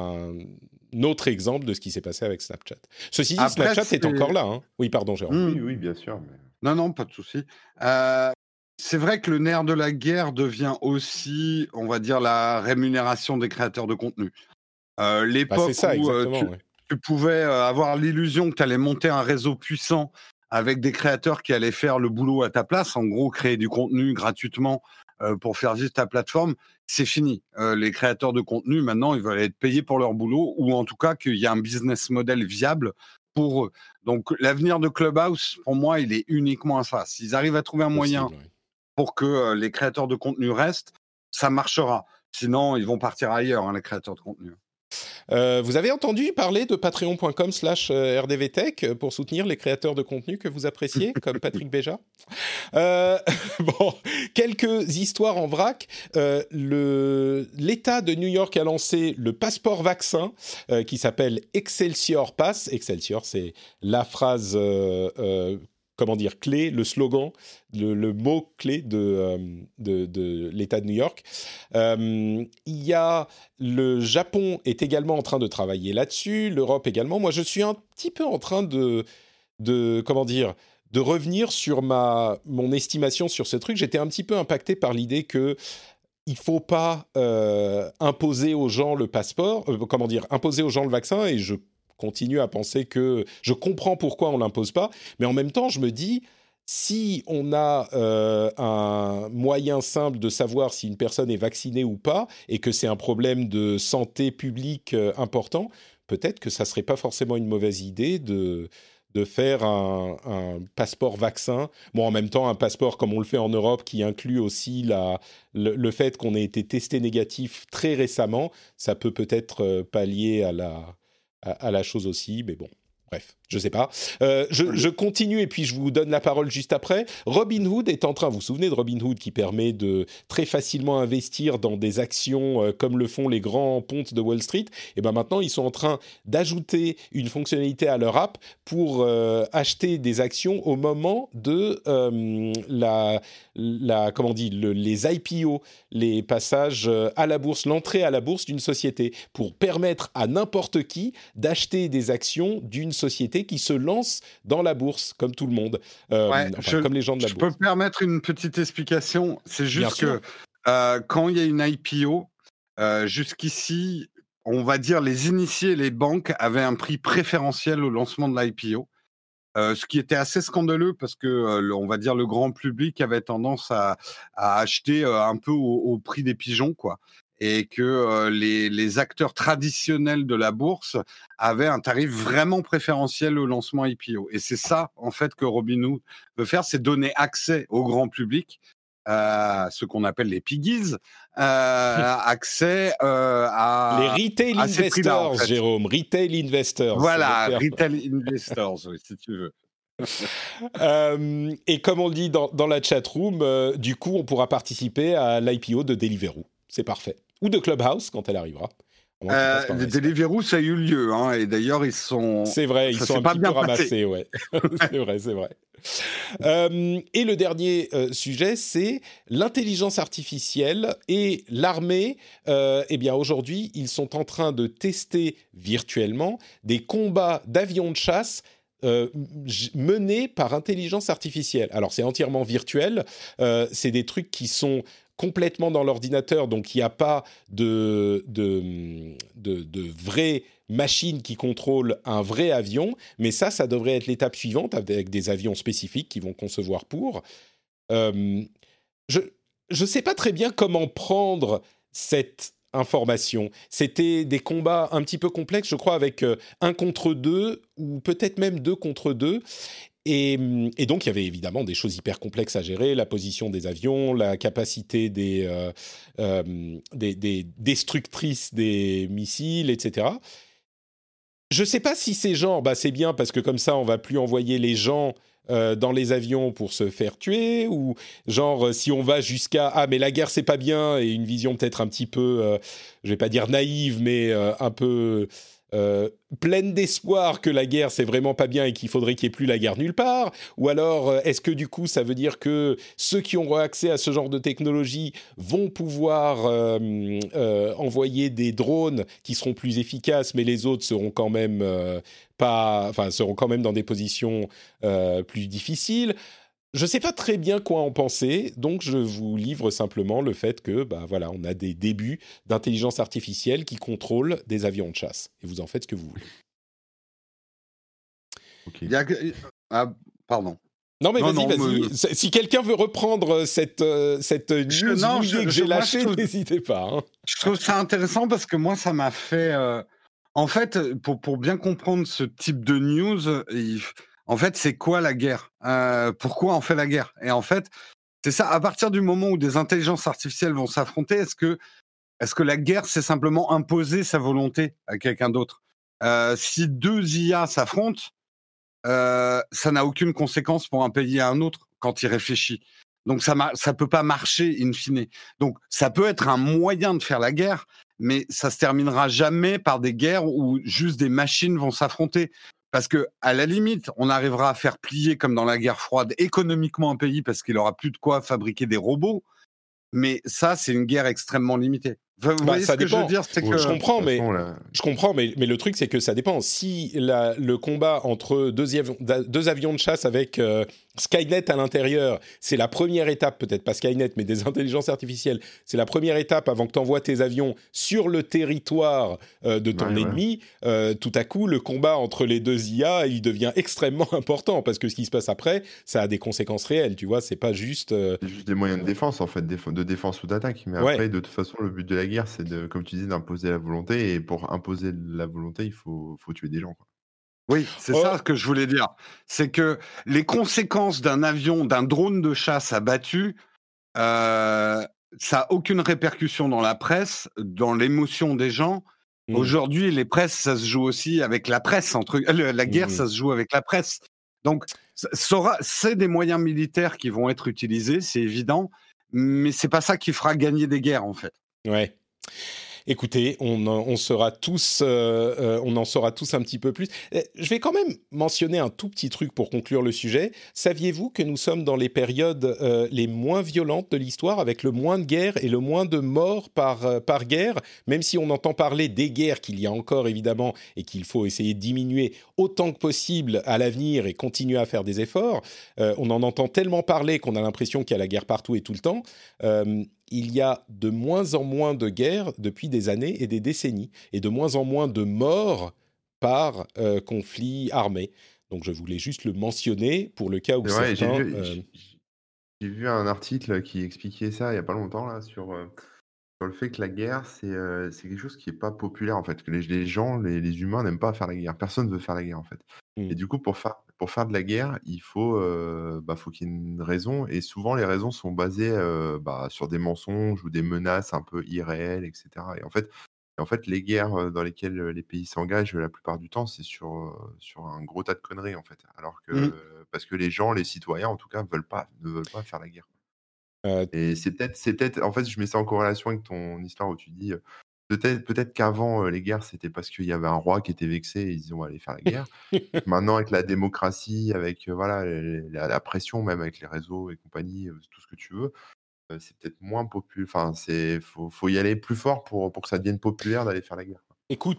un autre exemple de ce qui s'est passé avec Snapchat. Ceci dit, Après, Snapchat c'est... est encore là. Hein. Oui, pardon, Jérôme. Mmh. Oui, oui, bien sûr. Mais... Non, non, pas de souci. Euh, c'est vrai que le nerf de la guerre devient aussi, on va dire, la rémunération des créateurs de contenu. Euh, l'époque bah, c'est ça, où euh, tu, ouais. tu pouvais avoir l'illusion que tu allais monter un réseau puissant avec des créateurs qui allaient faire le boulot à ta place, en gros, créer du contenu gratuitement Euh, pour faire vivre ta plateforme, c'est fini. Euh, les créateurs de contenu, maintenant, ils veulent être payés pour leur boulot, ou en tout cas qu'il y a un business model viable pour eux. Donc, l'avenir de Clubhouse, pour moi, il est uniquement à ça. S'ils arrivent à trouver un moyen Possible, oui. pour que euh, les créateurs de contenu restent, ça marchera. Sinon, ils vont partir ailleurs, hein, les créateurs de contenu. Euh, vous avez entendu parler de patreon.com slash rdvtech pour soutenir les créateurs de contenu que vous appréciez, comme Patrick Béja. Euh, bon, quelques histoires en vrac. Euh, le, L'État de New York a lancé le passeport vaccin euh, qui s'appelle Excelsior Pass. Excelsior, c'est la phrase... Euh, euh, comment dire, clé, le slogan, le, le mot clé de, euh, de, de l'État de New York. Euh, il y a le Japon est également en train de travailler là-dessus, l'Europe également. Moi, je suis un petit peu en train de, de comment dire, de revenir sur ma, mon estimation sur ce truc. J'étais un petit peu impacté par l'idée que il ne faut pas euh, imposer aux gens le passeport, euh, comment dire, imposer aux gens le vaccin, et je continue à penser que je comprends pourquoi on l'impose pas, mais en même temps, je me dis, si on a euh, un moyen simple de savoir si une personne est vaccinée ou pas, et que c'est un problème de santé publique euh, important, peut-être que ça serait pas forcément une mauvaise idée de de faire un, un passeport vaccin. Bon, en même temps, un passeport comme on le fait en Europe, qui inclut aussi la, le, le fait qu'on ait été testé négatif très récemment, ça peut peut-être euh, pallier à la à la chose aussi, mais bon, bref, je sais pas. Euh, je, je continue et puis je vous donne la parole juste après. Robinhood est en train, vous vous souvenez de Robinhood qui permet de très facilement investir dans des actions euh, comme le font les grands pontes de Wall Street. Et ben maintenant, ils sont en train d'ajouter une fonctionnalité à leur app pour euh, acheter des actions au moment de euh, la, la, comment on dit, le, les I P O, les passages à la bourse, l'entrée à la bourse d'une société, pour permettre à n'importe qui d'acheter des actions d'une société qui se lance dans la bourse, comme tout le monde, euh, ouais, enfin, je, comme les gens de la je bourse. Je peux permettre une petite explication. C'est juste que euh, quand il y a une I P O, euh, jusqu'ici, on va dire les initiés, les banques avaient un prix préférentiel au lancement de l'I P O. Euh, ce qui était assez scandaleux parce que, euh, on va dire, le grand public avait tendance à, à acheter euh, un peu au, au prix des pigeons, quoi. Et que euh, les, les acteurs traditionnels de la bourse avaient un tarif vraiment préférentiel au lancement I P O. Et c'est ça, en fait, que Robinhood veut faire, c'est donner accès au grand public, euh, ce qu'on appelle les piggies, euh, accès euh, à... Les retail à investors, en fait. Jérôme, retail investors. Voilà, retail investors, oui, si tu veux. euh, et comme on le dit dans, dans la chatroom, euh, du coup, on pourra participer à l'I P O de Deliveroo. C'est parfait. Ou de Clubhouse, quand elle arrivera. Euh, Deliveroo, ça a eu lieu, hein, et d'ailleurs, ils sont... C'est vrai, ils sont un petit peu ramassés, ouais. C'est vrai, c'est vrai. Euh, et le dernier euh, sujet, c'est l'intelligence artificielle et l'armée. Euh, eh bien, aujourd'hui, ils sont en train de tester virtuellement des combats d'avions de chasse Euh, menés par intelligence artificielle. Alors, c'est entièrement virtuel. Euh, c'est des trucs qui sont complètement dans l'ordinateur, donc il n'y a pas de, de, de, de vraie machine qui contrôle un vrai avion, mais ça, ça devrait être l'étape suivante avec des avions spécifiques qu'ils vont concevoir pour. Euh, je ne sais pas très bien comment prendre cette information. C'était des combats un petit peu complexes, je crois, avec euh, un contre deux, ou peut-être même deux contre deux. Et, et donc, il y avait évidemment des choses hyper complexes à gérer, la position des avions, la capacité des, euh, euh, des, des destructrices des missiles, et cetera. Je ne sais pas si c'est genre, bah, c'est bien parce que comme ça, on ne va plus envoyer les gens euh, dans les avions pour se faire tuer, ou genre si on va jusqu'à « Ah, mais la guerre, c'est pas bien », et une vision peut-être un petit peu, euh, je ne vais pas dire naïve, mais euh, un peu... Euh, pleine d'espoir que la guerre c'est vraiment pas bien et qu'il faudrait qu'il n'y ait plus la guerre nulle part, ou alors euh, est-ce que du coup ça veut dire que ceux qui auront accès à ce genre de technologie vont pouvoir euh, euh, envoyer des drones qui seront plus efficaces, mais les autres seront quand même euh, pas, enfin seront quand même dans des positions euh, plus difficiles. Je ne sais pas très bien quoi en penser, donc je vous livre simplement le fait que, bah voilà, on a des débuts d'intelligence artificielle qui contrôlent des avions de chasse. Et vous en faites ce que vous voulez. Okay. Il y a... ah, pardon. Non mais non, vas-y, non, vas-y. Me... Si quelqu'un veut reprendre cette, euh, cette news je, non, mouillée je, que je, j'ai lâchée, trouve... n'hésitez pas. Hein. Je trouve ça intéressant parce que moi, ça m'a fait... Euh... En fait, pour, pour bien comprendre ce type de news... Il... En fait, c'est quoi la guerre ? euh, Pourquoi on fait la guerre ? Et en fait, c'est ça, à partir du moment où des intelligences artificielles vont s'affronter, est-ce que, est-ce que la guerre, c'est simplement imposer sa volonté à quelqu'un d'autre ? euh, Si deux I A s'affrontent, euh, ça n'a aucune conséquence pour un pays à un autre quand il réfléchit. Donc ça ne peut pas marcher in fine. Donc ça peut être un moyen de faire la guerre, mais ça se terminera jamais par des guerres où juste des machines vont s'affronter. Parce que, à la limite, on arrivera à faire plier, comme dans la guerre froide, économiquement un pays parce qu'il aura plus de quoi fabriquer des robots. Mais ça, c'est une guerre extrêmement limitée. Vous bah, voyez ça ce dépend. que je veux dire, c'est que... Je comprends, mais façon, là... je comprends, mais, mais le truc c'est que ça dépend. Si la, le combat entre deux avions, deux avions de chasse avec euh, Skynet à l'intérieur, c'est la première étape, peut-être pas Skynet, mais des intelligences artificielles, c'est la première étape avant que tu envoies tes avions sur le territoire euh, de ton ouais, ennemi. Ouais. Euh, tout à coup, le combat entre les deux I A, il devient extrêmement important parce que ce qui se passe après, ça a des conséquences réelles. Tu vois, c'est pas juste. Euh... C'est juste des moyens de défense en fait, de défense ou d'attaque. Mais ouais. après, de toute façon, le but de la guerre, c'est de, comme tu dis, d'imposer la volonté. Et pour imposer la volonté, il faut, faut tuer des gens, quoi. Oui, c'est oh. ça que je voulais dire. C'est que les conséquences d'un avion, d'un drone de chasse abattu, euh, ça n'a aucune répercussion dans la presse, dans l'émotion des gens. Mmh. Aujourd'hui, les presses, ça se joue aussi avec la presse. Entre... La guerre, mmh. ça se joue avec la presse. Donc, ça sera... c'est des moyens militaires qui vont être utilisés, c'est évident, mais c'est pas ça qui fera gagner des guerres, en fait. Ouais. Écoutez, on, on, sera tous, euh, on en saura tous un petit peu plus. Je vais quand même mentionner un tout petit truc pour conclure le sujet. Saviez-vous que nous sommes dans les périodes euh, les moins violentes de l'histoire, avec le moins de guerres et le moins de morts par, euh, par guerre, même si on entend parler des guerres qu'il y a encore évidemment et qu'il faut essayer de diminuer autant que possible à l'avenir et continuer à faire des efforts. Euh, on en entend tellement parler qu'on a l'impression qu'il y a la guerre partout et tout le temps. Euh, il y a de moins en moins de guerres depuis des années et des décennies, et de moins en moins de morts par euh, conflit armé. Donc je voulais juste le mentionner pour le cas où ouais, certains... J'ai vu, euh... j'ai, j'ai vu un article qui expliquait ça il n'y a pas longtemps, là, sur, euh, sur le fait que la guerre, c'est, euh, c'est quelque chose qui n'est pas populaire, en fait. Que les, les gens, les, les humains n'aiment pas faire la guerre. Personne ne veut faire la guerre, en fait. Mm. Et du coup, pour faire, pour faire de la guerre, il faut, euh, bah, faut qu'il y ait une raison. Et souvent, les raisons sont basées euh, bah, sur des mensonges ou des menaces un peu irréelles, et cetera. Et en fait, et en fait les guerres dans lesquelles les pays s'engagent, la plupart du temps, c'est sur, sur un gros tas de conneries, en fait. Alors que, mm. Parce que les gens, les citoyens, en tout cas, veulent pas, ne veulent pas faire la guerre. Euh... Et c'est peut-être, c'est peut-être... En fait, je mets ça en corrélation avec ton histoire où tu dis... Peut-être, peut-être qu'avant, euh, les guerres, c'était parce qu'il y avait un roi qui était vexé et ils disaient on va aller faire la guerre. Maintenant, avec la démocratie, avec euh, voilà, la, la pression, même avec les réseaux et compagnie, euh, tout ce que tu veux, euh, c'est peut-être moins populaire. Enfin, il faut, faut y aller plus fort pour, pour que ça devienne populaire d'aller faire la guerre. Écoute,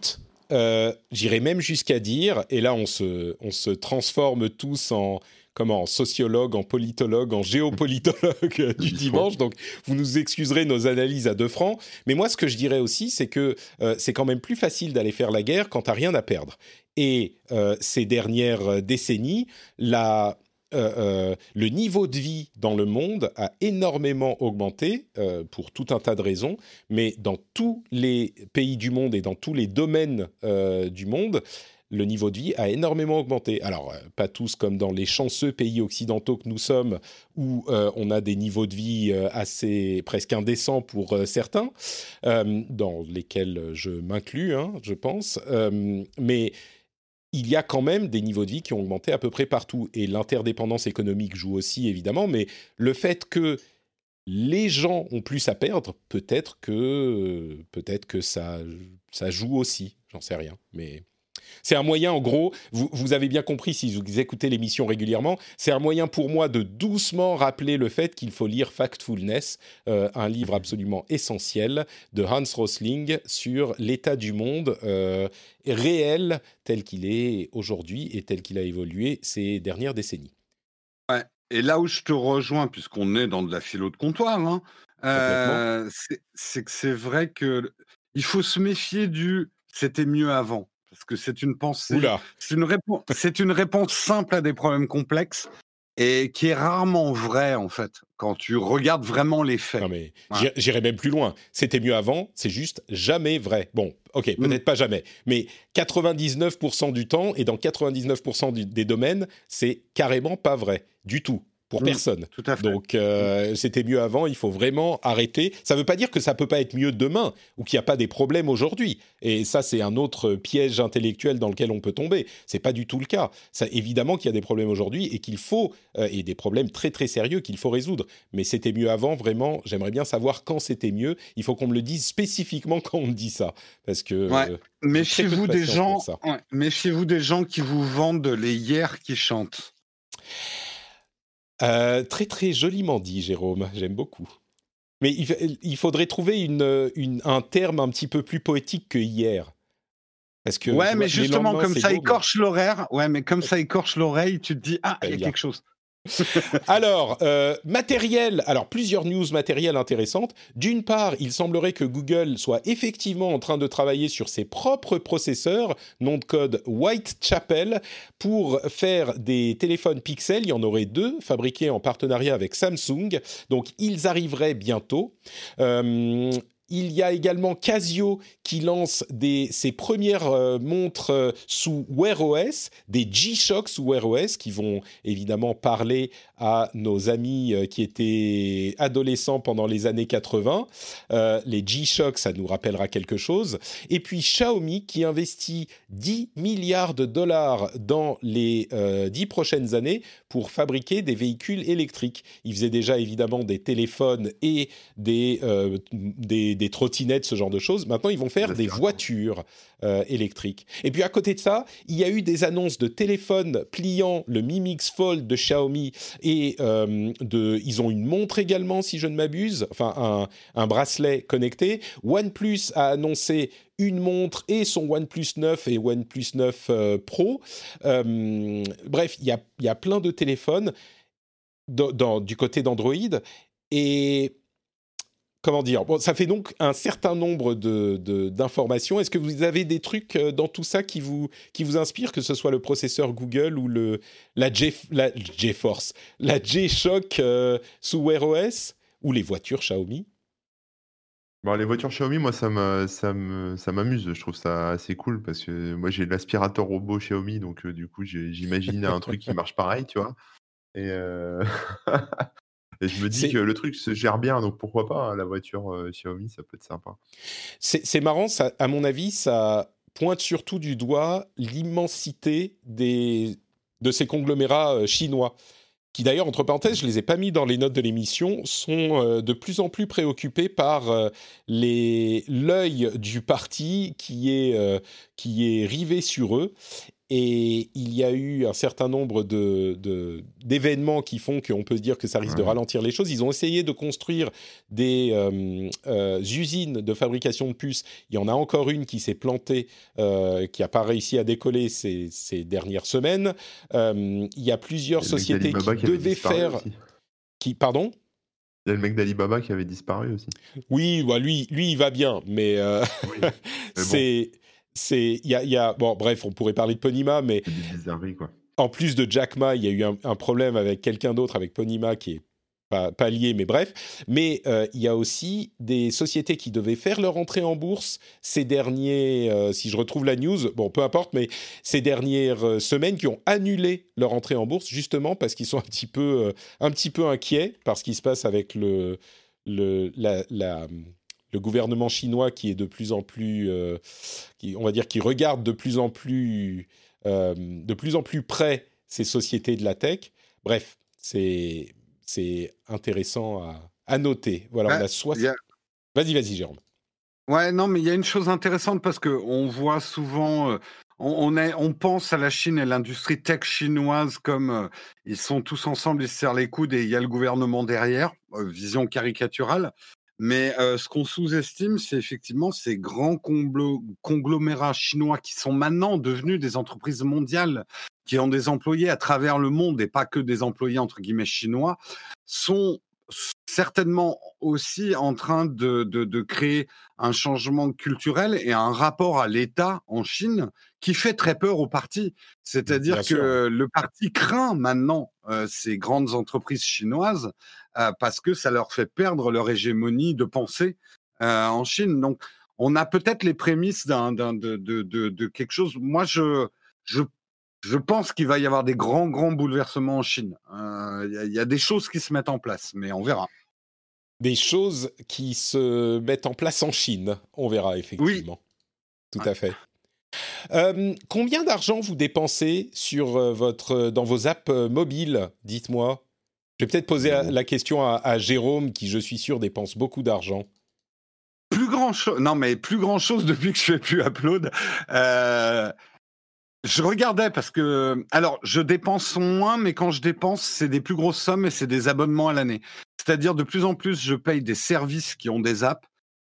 euh, j'irais même jusqu'à dire, et là on se, on se transforme tous en, comment, en sociologue, en politologue, en géopolitologue du dimanche, donc vous nous excuserez nos analyses à deux francs, mais moi ce que je dirais aussi, c'est que euh, c'est quand même plus facile d'aller faire la guerre quand t'as rien à perdre. Et euh, ces dernières décennies, la... Euh, euh, le niveau de vie dans le monde a énormément augmenté euh, pour tout un tas de raisons, mais dans tous les pays du monde et dans tous les domaines euh, du monde, le niveau de vie a énormément augmenté. Alors, euh, pas tous comme dans les chanceux pays occidentaux que nous sommes, où euh, on a des niveaux de vie euh, assez presque indécents pour euh, certains, euh, dans lesquels je m'inclus, hein, je pense, euh, mais il y a quand même des niveaux de vie qui ont augmenté à peu près partout. Et l'interdépendance économique joue aussi, évidemment, mais le fait que les gens ont plus à perdre, peut-être que, peut-être que ça, ça joue aussi, j'en sais rien. Mais c'est un moyen, en gros, vous, vous avez bien compris si vous écoutez l'émission régulièrement, c'est un moyen pour moi de doucement rappeler le fait qu'il faut lire Factfulness, euh, un livre absolument essentiel de Hans Rosling sur l'état du monde euh, réel tel qu'il est aujourd'hui et tel qu'il a évolué ces dernières décennies. Ouais. Et là où je te rejoins, puisqu'on est dans de la philo de comptoir, hein, euh, c'est, c'est que c'est vrai que il faut se méfier du « c'était mieux avant ». Parce que c'est une pensée, Oula. c'est une, réponse, c'est une réponse simple à des problèmes complexes et qui est rarement vraie, en fait, quand tu regardes vraiment les faits. Non, mais Ouais. j'irais même plus loin. C'était mieux avant, c'est juste jamais vrai. Bon, ok, peut-être mm. pas jamais, mais quatre-vingt-dix-neuf pour cent du temps et dans quatre-vingt-dix-neuf pour cent du, des domaines, c'est carrément pas vrai, du tout. Pour mmh, personne. Tout à fait. Donc, euh, mmh. c'était mieux avant, il faut vraiment arrêter. Ça ne veut pas dire que ça ne peut pas être mieux demain ou qu'il n'y a pas des problèmes aujourd'hui. Et ça, c'est un autre piège intellectuel dans lequel on peut tomber. Ce n'est pas du tout le cas. Ça, évidemment qu'il y a des problèmes aujourd'hui et qu'il faut, euh, et des problèmes très très sérieux qu'il faut résoudre. Mais c'était mieux avant, vraiment, j'aimerais bien savoir quand c'était mieux. Il faut qu'on me le dise spécifiquement quand on me dit ça. Parce que... Ouais. Euh, méfiez-vous, des gens, ouais. méfiez-vous des gens qui vous vendent les hyères qui chantent. Euh, très très joliment dit, Jérôme, j'aime beaucoup. Mais il, il faudrait trouver une, une, un terme un petit peu plus poétique que hier. Parce que, ouais, mais justement, comme ça beau, écorche mais... l'horaire, ouais, mais comme ça écorche l'oreille, tu te dis, ah, il y a quelque chose. Alors, euh, matériel, alors plusieurs news matérielles intéressantes. D'une part, il semblerait que Google soit effectivement en train de travailler sur ses propres processeurs, nom de code Whitechapel, pour faire des téléphones Pixel. Il y en aurait deux, fabriqués en partenariat avec Samsung. Donc, ils arriveraient bientôt. Euh, Il y a également Casio qui lance des, ses premières euh, montres euh, sous Wear O S, des G-Shock sous Wear O S qui vont évidemment parler à nos amis euh, qui étaient adolescents pendant les années quatre-vingts. Euh, les G-Shock, ça nous rappellera quelque chose. Et puis Xiaomi qui investit dix milliards de dollars dans les euh, dix prochaines années pour fabriquer des véhicules électriques. Ils faisaient déjà évidemment des téléphones et des, euh, des des trottinettes, ce genre de choses. Maintenant, ils vont faire des voitures euh, électriques. Et puis, à côté de ça, il y a eu des annonces de téléphones pliants, le Mi Mix Fold de Xiaomi, et euh, de, ils ont une montre également, si je ne m'abuse, enfin, un, un bracelet connecté. OnePlus a annoncé une montre et son OnePlus neuf et OnePlus neuf euh, Pro. Euh, bref, il y a, y a plein de téléphones dans, dans, du côté d'Android. Et... Comment dire ? Bon, ça fait donc un certain nombre de, de, d'informations. Est-ce que vous avez des trucs dans tout ça qui vous, qui vous inspirent, que ce soit le processeur Google ou le, la, G, la GeForce, la G-Shock euh, sous Wear O S ou les voitures Xiaomi ? Bon, les voitures Xiaomi, moi, ça, me, ça, me, ça m'amuse. Je trouve ça assez cool parce que moi, j'ai l'aspirateur robot Xiaomi, donc euh, du coup, j'ai, j'imagine un truc qui marche pareil, tu vois. Et... Euh... Et je me dis c'est... que le truc se gère bien, donc pourquoi pas, hein, la voiture euh, Xiaomi, ça peut être sympa. C'est, c'est marrant, ça, à mon avis, ça pointe surtout du doigt l'immensité des, de ces conglomérats euh, chinois, qui d'ailleurs, entre parenthèses, je ne les ai pas mis dans les notes de l'émission, sont euh, de plus en plus préoccupés par euh, les, l'œil du parti qui est, euh, qui est rivé sur eux. et il y a eu un certain nombre de, de, d'événements qui font qu'on peut se dire que ça risque ouais. de ralentir les choses. Ils ont essayé de construire des euh, euh, usines de fabrication de puces. Il y en a encore une qui s'est plantée, euh, qui n'a pas réussi à décoller ces, ces dernières semaines. Euh, il y a plusieurs sociétés qui, qui devaient faire... Aussi. Qui, pardon ? Il y a le mec d'Alibaba qui avait disparu aussi. Oui, bah lui, lui, il va bien, mais, euh, oui, mais c'est, bon. c'est, il y a, il y a, bon, bref, on pourrait parler de Ponima, mais c'est des bizarreries, quoi. En plus de Jack Ma, il y a eu un, un problème avec quelqu'un d'autre, avec Ponima, qui est pas, pas lié, mais bref. Mais euh, il y a aussi des sociétés qui devaient faire leur entrée en bourse ces derniers, euh, si je retrouve la news, bon, peu importe, mais ces dernières euh, semaines qui ont annulé leur entrée en bourse, justement parce qu'ils sont un petit peu, euh, un petit peu inquiets par ce qui se passe avec le, le, la, la, le gouvernement chinois qui est de plus en plus, euh, qui, on va dire, qui regarde de plus en plus, euh, de plus en plus près ces sociétés de la tech. Bref, c'est... C'est intéressant à, à noter. Voilà, bah, on a soixante... a... Vas-y, vas-y, Jérôme. Ouais, non, mais il y a une chose intéressante parce qu'on voit souvent, euh, on, on, est, on pense à la Chine et l'industrie tech chinoise comme euh, ils sont tous ensemble, ils se serrent les coudes et il y a le gouvernement derrière, euh, vision caricaturale. Mais euh, ce qu'on sous-estime, c'est effectivement ces grands conglo- conglomérats chinois qui sont maintenant devenus des entreprises mondiales, qui ont des employés à travers le monde et pas que des employés entre guillemets chinois, sont certainement aussi en train de, de, de créer un changement culturel et un rapport à l'État en Chine qui fait très peur au parti. C'est-à-dire Bien que sûr. Le parti craint maintenant euh, ces grandes entreprises chinoises euh, parce que ça leur fait perdre leur hégémonie de pensée euh, en Chine. Donc, on a peut-être les prémices d'un, d'un, de, de, de, de quelque chose. Moi, je, je Je pense qu'il va y avoir des grands, grands bouleversements en Chine. Il euh, y, y a des choses qui se mettent en place, mais on verra. Des choses qui se mettent en place en Chine, on verra effectivement. Oui. Tout ouais. à fait. Euh, combien d'argent vous dépensez sur euh, votre, dans vos apps euh, mobiles ? Dites-moi. Je vais peut-être poser mmh. la question à, à Jérôme, qui, je suis sûr, dépense beaucoup d'argent. Plus grand chose. Non, mais plus grand chose depuis que je fais plus Upload. Euh... Je regardais parce que, alors, je dépense moins, mais quand je dépense, c'est des plus grosses sommes et c'est des abonnements à l'année. C'est-à-dire, de plus en plus, je paye des services qui ont des apps,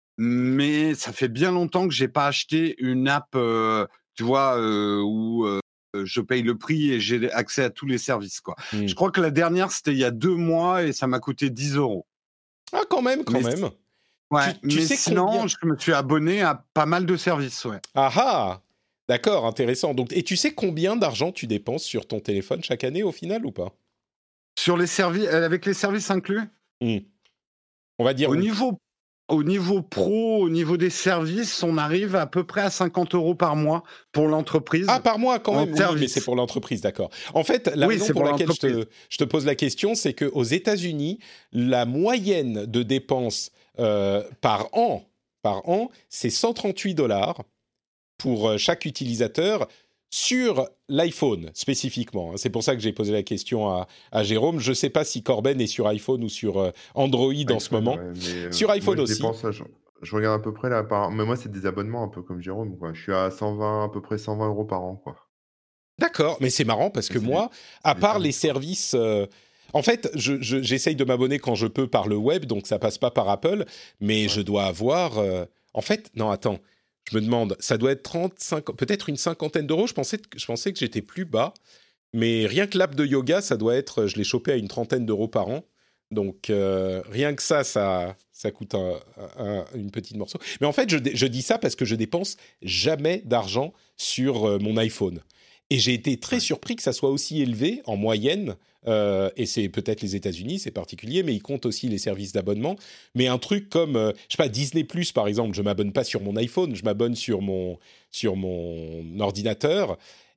mais ça fait bien longtemps que j'ai pas acheté une app, euh, tu vois, euh, où euh, je paye le prix et j'ai accès à tous les services, quoi. Mmh. Je crois que la dernière, c'était il y a deux mois et ça m'a coûté dix euros. Ah, quand même, quand mais même. Ouais, tu, tu mais sais sinon, combien... je me suis abonné à pas mal de services, ouais. Ah ah! D'accord, intéressant. Donc, et tu sais combien d'argent tu dépenses sur ton téléphone chaque année au final ou pas ? Sur les services, avec les services inclus ? mmh. On va dire... Au niveau, au niveau pro, au niveau des services, on arrive à peu près à cinquante euros par mois pour l'entreprise. Ah, par mois quand même, oui, mais c'est pour l'entreprise, d'accord. En fait, la oui, raison pour, pour laquelle je te, je te pose la question, c'est qu'aux États-Unis, la moyenne de dépenses euh, par an, par an, c'est cent trente-huit dollars pour chaque utilisateur sur l'iPhone spécifiquement. C'est pour ça que j'ai posé la question à, à Jérôme. Je ne sais pas si Corben est sur iPhone ou sur Android iPhone, en ce moment. Ouais, mais sur iPhone moi, je aussi. Dépense, je, je regarde à peu près là, par... mais moi c'est des abonnements un peu comme Jérôme, quoi. Je suis à cent vingt, à peu près cent vingt euros par an, quoi. D'accord, mais c'est marrant parce que c'est moi, des, à part les services... Euh, en fait, je, je, j'essaye de m'abonner quand je peux par le web, donc ça passe pas par Apple, mais ouais. je dois avoir... Euh, en fait, non, attends... Je me demande, ça doit être trente, cinquante, peut-être une cinquantaine d'euros. Je pensais, je pensais que j'étais plus bas. Mais rien que l'app de yoga, ça doit être, je l'ai chopé à une trentaine d'euros par an. Donc, euh, rien que ça, ça, ça coûte un, un, une petite morceau. Mais en fait, je, je dis ça parce que je dépense jamais d'argent sur euh, mon iPhone. Et j'ai été très surpris que ça soit aussi élevé en moyenne. Euh, et c'est peut-être les États-Unis, c'est particulier, mais ils comptent aussi les services d'abonnement. Mais un truc comme, euh, je sais pas, Disney plus, par exemple, je m'abonne pas sur mon iPhone, je m'abonne sur mon, sur mon ordinateur.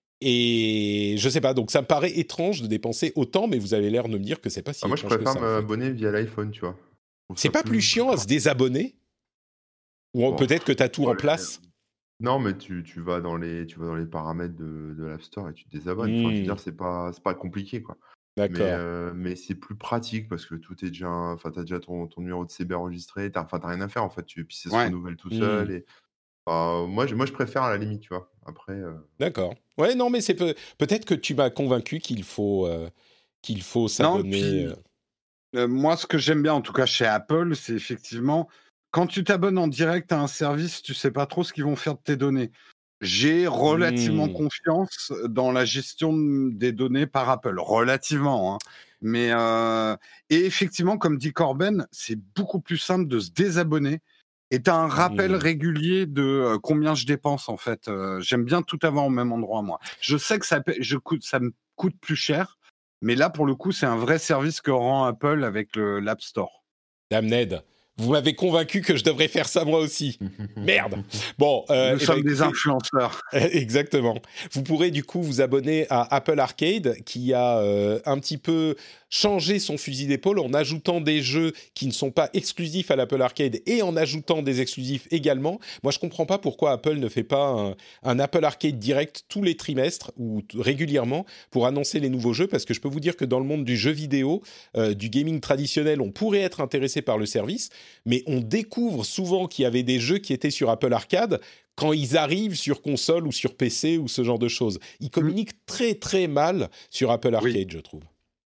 Et je sais pas, donc ça me paraît étrange de dépenser autant, mais vous avez l'air de me dire que c'est pas si ah, moi, étrange que ça. Moi, je préfère m'abonner via l'iPhone, tu vois. C'est pas plus, plus chiant à se désabonner ? Ou bon, peut-être que tu as tout ouais, en place ? Non, mais tu, tu, vas dans les, tu vas dans les paramètres de, de l'App Store et tu te désabonnes. Mmh. Enfin, je veux dire, c'est pas, c'est pas compliqué, quoi. D'accord. Mais, euh, mais c'est plus pratique parce que tout est déjà, enfin, t'as déjà ton, ton numéro de C B enregistré. T'as, enfin, t'as rien à faire en fait. Tu, puis ça se ouais. renouvelle tout seul. Mmh. Et Enfin, moi, je, moi, je préfère à la limite, tu vois. Après, euh, D'accord. Ouais, non, mais c'est peut- peut-être que tu m'as convaincu qu'il faut, euh, qu'il faut Non, s'abonner. euh. puis euh, moi, ce que j'aime bien, en tout cas chez Apple, c'est effectivement quand tu t'abonnes en direct à un service, tu sais pas trop ce qu'ils vont faire de tes données. J'ai relativement Hmm. confiance dans la gestion de- des données par Apple, relativement, hein. Mais euh, et effectivement, comme dit Corben, c'est beaucoup plus simple de se désabonner. Et tu as un rappel Hmm. régulier de euh, combien je dépense en fait. Euh, j'aime bien tout avoir au même endroit moi. Je sais que ça, paie- je coûte, ça me coûte plus cher, mais là pour le coup c'est un vrai service que rend Apple avec le l'App Store. Dame Ned, vous m'avez convaincu que je devrais faire ça moi aussi. Merde. Bon, euh, Nous eh ben, sommes des écoutez, influenceurs. exactement. Vous pourrez du coup vous abonner à Apple Arcade qui a euh, un petit peu changé son fusil d'épaule en ajoutant des jeux qui ne sont pas exclusifs à l'Apple Arcade et en ajoutant des exclusifs également. Moi, je comprends pas pourquoi Apple ne fait pas un, un Apple Arcade direct tous les trimestres ou t- régulièrement pour annoncer les nouveaux jeux, parce que je peux vous dire que dans le monde du jeu vidéo, euh, du gaming traditionnel, on pourrait être intéressé par le service, mais on découvre souvent qu'il y avait des jeux qui étaient sur Apple Arcade quand ils arrivent sur console ou sur P C ou ce genre de choses. Ils Mm. communiquent très très mal sur Apple Oui. Arcade, je trouve.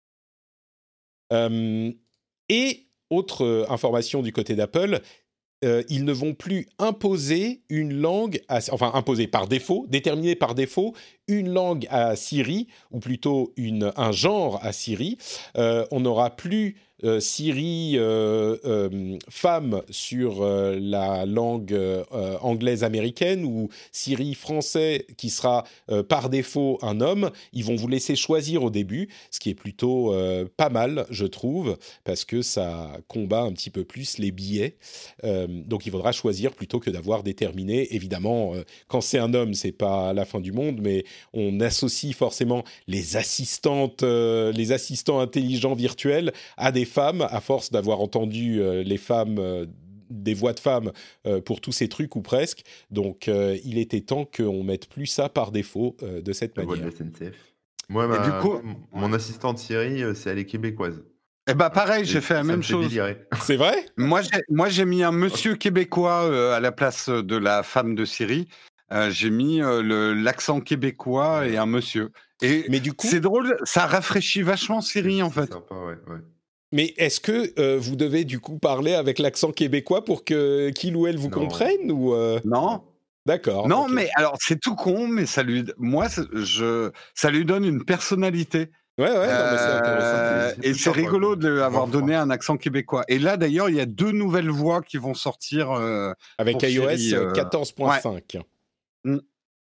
Euh, et autre euh, information du côté d'Apple, euh, ils ne vont plus imposer une langue, à, enfin imposer par défaut, déterminer par défaut une langue à Siri, ou plutôt une, un genre à Siri. Euh, on n'aura plus euh, Siri euh, euh, femme sur euh, la langue euh, anglaise américaine ou Siri français qui sera euh, par défaut un homme. Ils vont vous laisser choisir au début, ce qui est plutôt euh, pas mal, je trouve, parce que ça combat un petit peu plus les biais. Euh, donc il faudra choisir plutôt que d'avoir déterminé. Évidemment, euh, quand c'est un homme, c'est pas la fin du monde, mais on associe forcément les assistantes, euh, les assistants intelligents virtuels à des femmes, à force d'avoir entendu euh, les femmes, euh, des voix de femmes euh, pour tous ces trucs ou presque. Donc euh, il était temps qu'on mette plus ça par défaut euh, de cette la voix de manière. la S N C F. Moi, Et du ma, coup, moi, m- mon assistante Siri, euh, c'est elle est québécoise. eh ben Voilà. pareil, j'ai Et fait la ça même me fait chose. délirer. C'est vrai ? Moi, j'ai, moi, j'ai mis un monsieur québécois euh, à la place de la femme de Siri. Euh, j'ai mis euh, le, l'accent québécois et Voilà. un monsieur. Et Mais du coup, c'est drôle, ça rafraîchit vachement C'est Siri en c'est fait. sympa, ouais, ouais. mais est-ce que euh, vous devez du coup parler avec l'accent québécois pour que qu'il ou elle vous Non, comprenne ou euh... Non, non. D'accord, non, ok. mais alors c'est tout con, mais ça lui, moi, c'est- je, ça lui donne une personnalité. Ouais, ouais, non, mais c'est intéressant. Euh, C'est- c'est et plus c'est sympa, rigolo quoi. d'avoir Moins donné froid. un accent québécois. Et là, d'ailleurs, il y a deux nouvelles voix qui vont sortir euh, Avec pour Siri. iOS euh, quatorze point Ouais. cinq. Mm.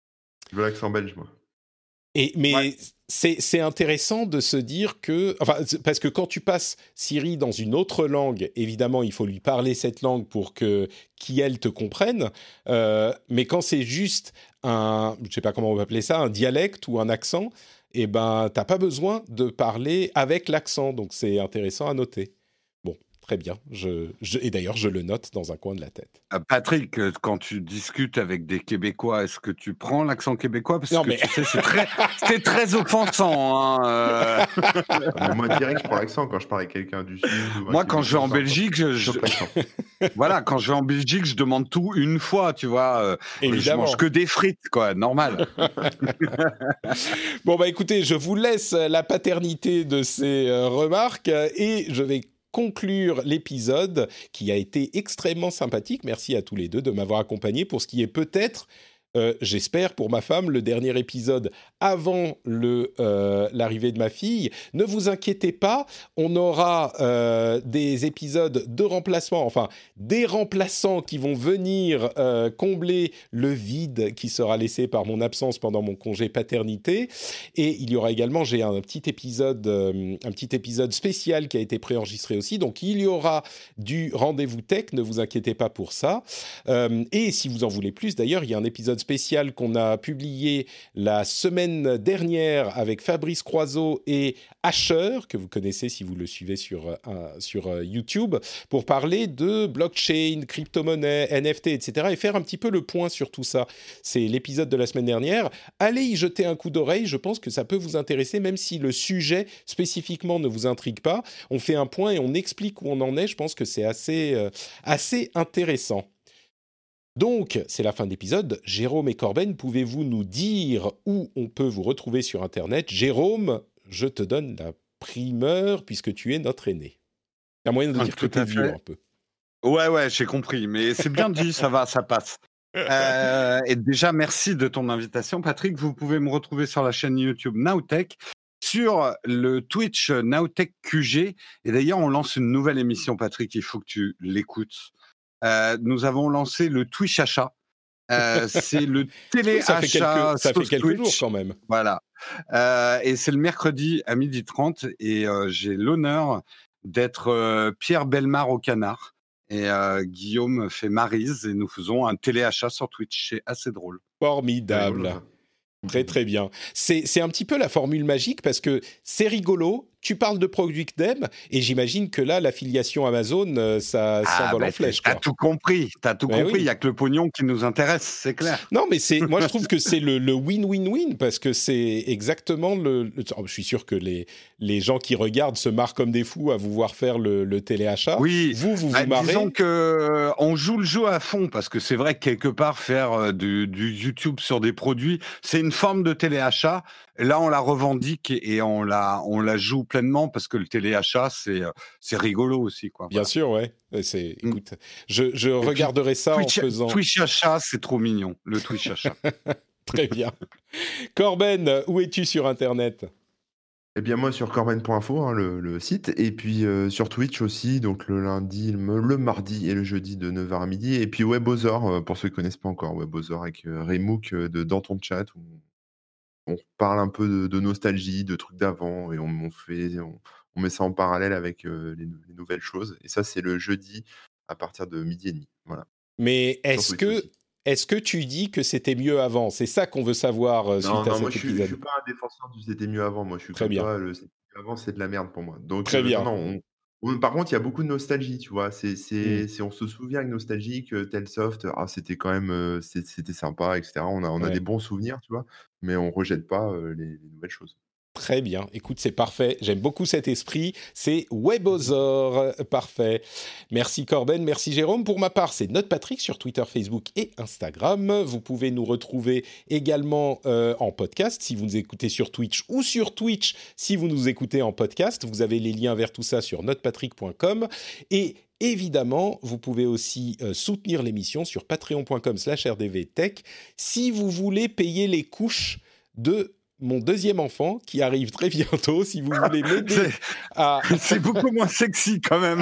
Je veux l'accent belge, moi. Et, mais Ouais. c'est, c'est intéressant de se dire que... Enfin, c'est- parce que quand tu passes Siri dans une autre langue, évidemment, il faut lui parler cette langue pour que qu'elle te comprenne. Euh, mais quand c'est juste un... Je ne sais pas comment on va appeler ça, un dialecte ou un accent, eh ben, tu n'as pas besoin de parler avec l'accent. Donc, c'est intéressant à noter. Bon, très bien. Je, je, et d'ailleurs, je le note dans un coin de la tête. Euh, Patrick, euh, quand tu discutes avec des Québécois, est-ce que tu prends l'accent québécois? Parce Non, que mais... tu sais, c'est très, c'est très offensant, hein, euh. Ah, mais moi, direct, je prends l'accent quand je parle avec quelqu'un du Sud. Ou un Moi, quand je vais en Québécois, Belgique, je, je je- chope l'accent. voilà, quand je vais en Belgique, je demande tout une fois, tu vois. euh, et je Évidemment. mange que des frites, quoi, normal. Bon, bah écoutez, je vous laisse la paternité de ces euh, remarques euh, et je vais conclure l'épisode qui a été extrêmement sympathique. Merci à tous les deux de m'avoir accompagné pour ce qui est peut-être, euh, j'espère pour ma femme, le dernier épisode avant le, euh, l'arrivée de ma fille. Ne vous inquiétez pas, on aura euh, des épisodes de remplacement, enfin des remplaçants qui vont venir euh, combler le vide qui sera laissé par mon absence pendant mon congé paternité. Et il y aura également, j'ai un petit épisode, euh, un petit épisode spécial qui a été préenregistré aussi. Donc il y aura du rendez-vous tech, ne vous inquiétez pas pour ça. Euh, et si vous en voulez plus, d'ailleurs, il y a un épisode spécial qu'on a publié la semaine dernière avec Fabrice Croiseau et Asher, que vous connaissez si vous le suivez sur, euh, sur euh, YouTube, pour parler de blockchain, crypto-monnaie, N F T, et cetera, et faire un petit peu le point sur tout ça. C'est l'épisode de la semaine dernière. Allez y jeter un coup d'oreille, je pense que ça peut vous intéresser, même si le sujet spécifiquement ne vous intrigue pas. On fait un point et on explique où on en est, je pense que c'est assez, euh, assez intéressant. Donc, c'est la fin de l'épisode. Jérôme et Corben, pouvez-vous nous dire où on peut vous retrouver sur Internet ? Jérôme, je te donne la primeur puisque tu es notre aîné. Il y a moyen de Ah, dire que tout tu es à vieux fait. un peu. Ouais, ouais, j'ai compris, mais c'est bien dit, ça va, ça passe. Euh, et déjà, merci de ton invitation, Patrick. Vous pouvez me retrouver sur la chaîne YouTube Nowtech, sur le Twitch Nowtech Q G. Et d'ailleurs, on lance une nouvelle émission, Patrick, il faut que tu l'écoutes. Euh, nous avons lancé le Twitch Achat. Euh, c'est le Oui, ça fait télé-achat quelques, ça fait sauce quelques jours Twitch. quand même. Voilà. Euh, et c'est le mercredi à midi trente. Et euh, j'ai l'honneur d'être euh, Pierre Bellemare au canard. Et euh, Guillaume fait Maryse. Et nous faisons un téléachat sur Twitch. C'est assez drôle. Formidable. Rigolo, ça. Très très bien. C'est, c'est un petit peu la formule magique parce que c'est rigolo, tu parles de Product Dem et j'imagine que là, l'affiliation Amazon, euh, ça Ah, s'envole bah, en flèche. t'as Quoi. tout compris. T'as tout Mais compris. Il oui. n'y a que le pognon qui nous intéresse, c'est clair. Non, mais c'est, moi je trouve que c'est le, le win-win-win parce que c'est exactement le. le oh, je suis sûr que les, les gens qui regardent se marrent comme des fous à vous voir faire le, le téléachat. Oui, Vous, vous bah, vous marrez. disons que euh, on joue le jeu à fond parce que c'est vrai que quelque part faire euh, du, du YouTube sur des produits, c'est une forme de téléachat. Là, on la revendique et, et on la on la joue pleinement parce que le téléachat, c'est euh, c'est rigolo aussi, quoi. Bien Voilà. sûr, ouais. C'est, Mm. écoute, je, je Et puis, regarderai ça Twitch, en faisant. Twitch achat, c'est trop mignon, le Twitch achat. Très bien. Corben, où es-tu sur Internet ? Eh bien, moi, sur corben point info, hein, le, le site, et puis euh, sur Twitch aussi, donc le lundi, le, le mardi et le jeudi de neuf heures à midi, et puis Webosaur, euh, pour ceux qui ne connaissent pas encore, Webosaur avec euh, Remouk euh, de Dans ton chat, où on parle un peu de, de nostalgie, de trucs d'avant, et on, on fait, on, on met ça en parallèle avec euh, les, nou- les nouvelles choses. Et ça, c'est le jeudi à partir de midi et demi. Voilà. Mais Sur est-ce Twitch que, aussi. est-ce que tu dis que c'était mieux avant ? C'est ça qu'on veut savoir euh, suite Non, à non, moi, cet je suis, je suis épisode. pas un défenseur du c'était mieux avant. Moi, je suis Très comme bien, toi, le c'était mieux avant, c'est de la merde pour moi. Donc, très euh, non, bien. non. on- on- par contre, il y a beaucoup de nostalgie, tu vois. C'est, Mm. c'est, c'est- on se souvient avec nostalgie que Telsoft, ah, c'était quand même, euh, c'est- c'était sympa, et cetera. On a, on a Ouais. des bons souvenirs, tu vois, mais on rejette pas euh, les, les nouvelles choses. Très bien. Écoute, c'est parfait. J'aime beaucoup cet esprit. C'est Webosaur. Parfait. Merci Corben, merci Jérôme. Pour ma part, c'est Note Patrick sur Twitter, Facebook et Instagram. Vous pouvez nous retrouver également euh, en podcast si vous nous écoutez sur Twitch ou sur Twitch si vous nous écoutez en podcast. Vous avez les liens vers tout ça sur note patrick point com. Et évidemment, vous pouvez aussi euh, soutenir l'émission sur patreon point com slash r d v tech si vous voulez payer les couches de mon deuxième enfant qui arrive très bientôt. Si vous voulez m'aider C'est à... c'est beaucoup moins sexy quand même.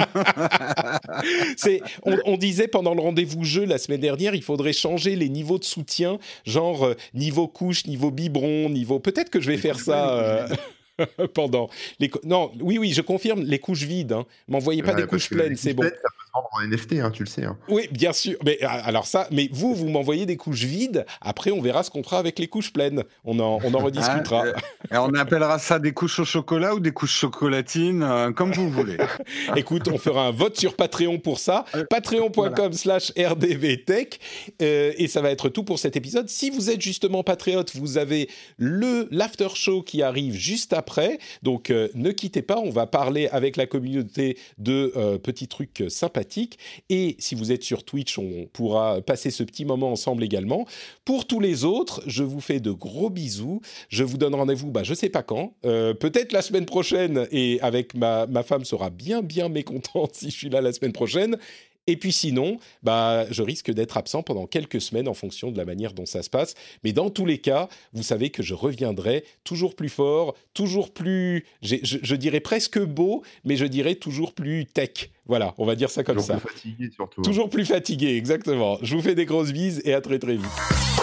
C'est, on, on disait pendant le rendez-vous jeu la semaine dernière, il faudrait changer les niveaux de soutien, genre euh, niveau couche, niveau biberon, niveau... Peut-être que je vais Les faire couches ça... vides, les euh, couches vides. pendant les cou- non oui oui je confirme les couches vides hein. M'envoyez pas Ouais, des parce couches que les pleines, c'est couches bon. pleines, ça peut se vendre en N F T, hein, tu le sais. Hein. Oui, bien sûr. Mais ah, alors ça, mais vous, vous m'envoyez des couches vides. Après, on verra ce qu'on fera avec les couches pleines. On en, on en Hein, rediscutera. euh, et on appellera ça des couches au chocolat ou des couches chocolatines, euh, comme vous voulez. Écoute, on fera un vote sur Patreon pour ça. Euh, patreon point com slash r d v tech. Euh, et ça va être tout pour cet épisode. Si vous êtes justement patriote, vous avez le l'after show qui arrive juste après. Donc, euh, ne quittez pas. On va parler avec la communauté de euh, petits trucs sympathiques. Et si vous êtes sur Twitch, on pourra passer ce petit moment ensemble également. Pour tous les autres, je vous fais de gros bisous. Je vous donne rendez-vous, bah, je sais pas quand, euh, peut-être la semaine prochaine, et avec ma, ma femme sera bien, bien mécontente si je suis là la semaine prochaine. Et puis sinon, bah, je risque d'être absent pendant quelques semaines en fonction de la manière dont ça se passe. Mais dans tous les cas, vous savez que je reviendrai toujours plus fort, toujours plus, j'ai- je, je dirais presque beau, mais je dirais toujours plus tech. Voilà, on va dire ça comme Toujours ça. plus fatigué surtout. hein. Toujours plus fatigué, exactement. Je vous fais des grosses bises et à très très vite.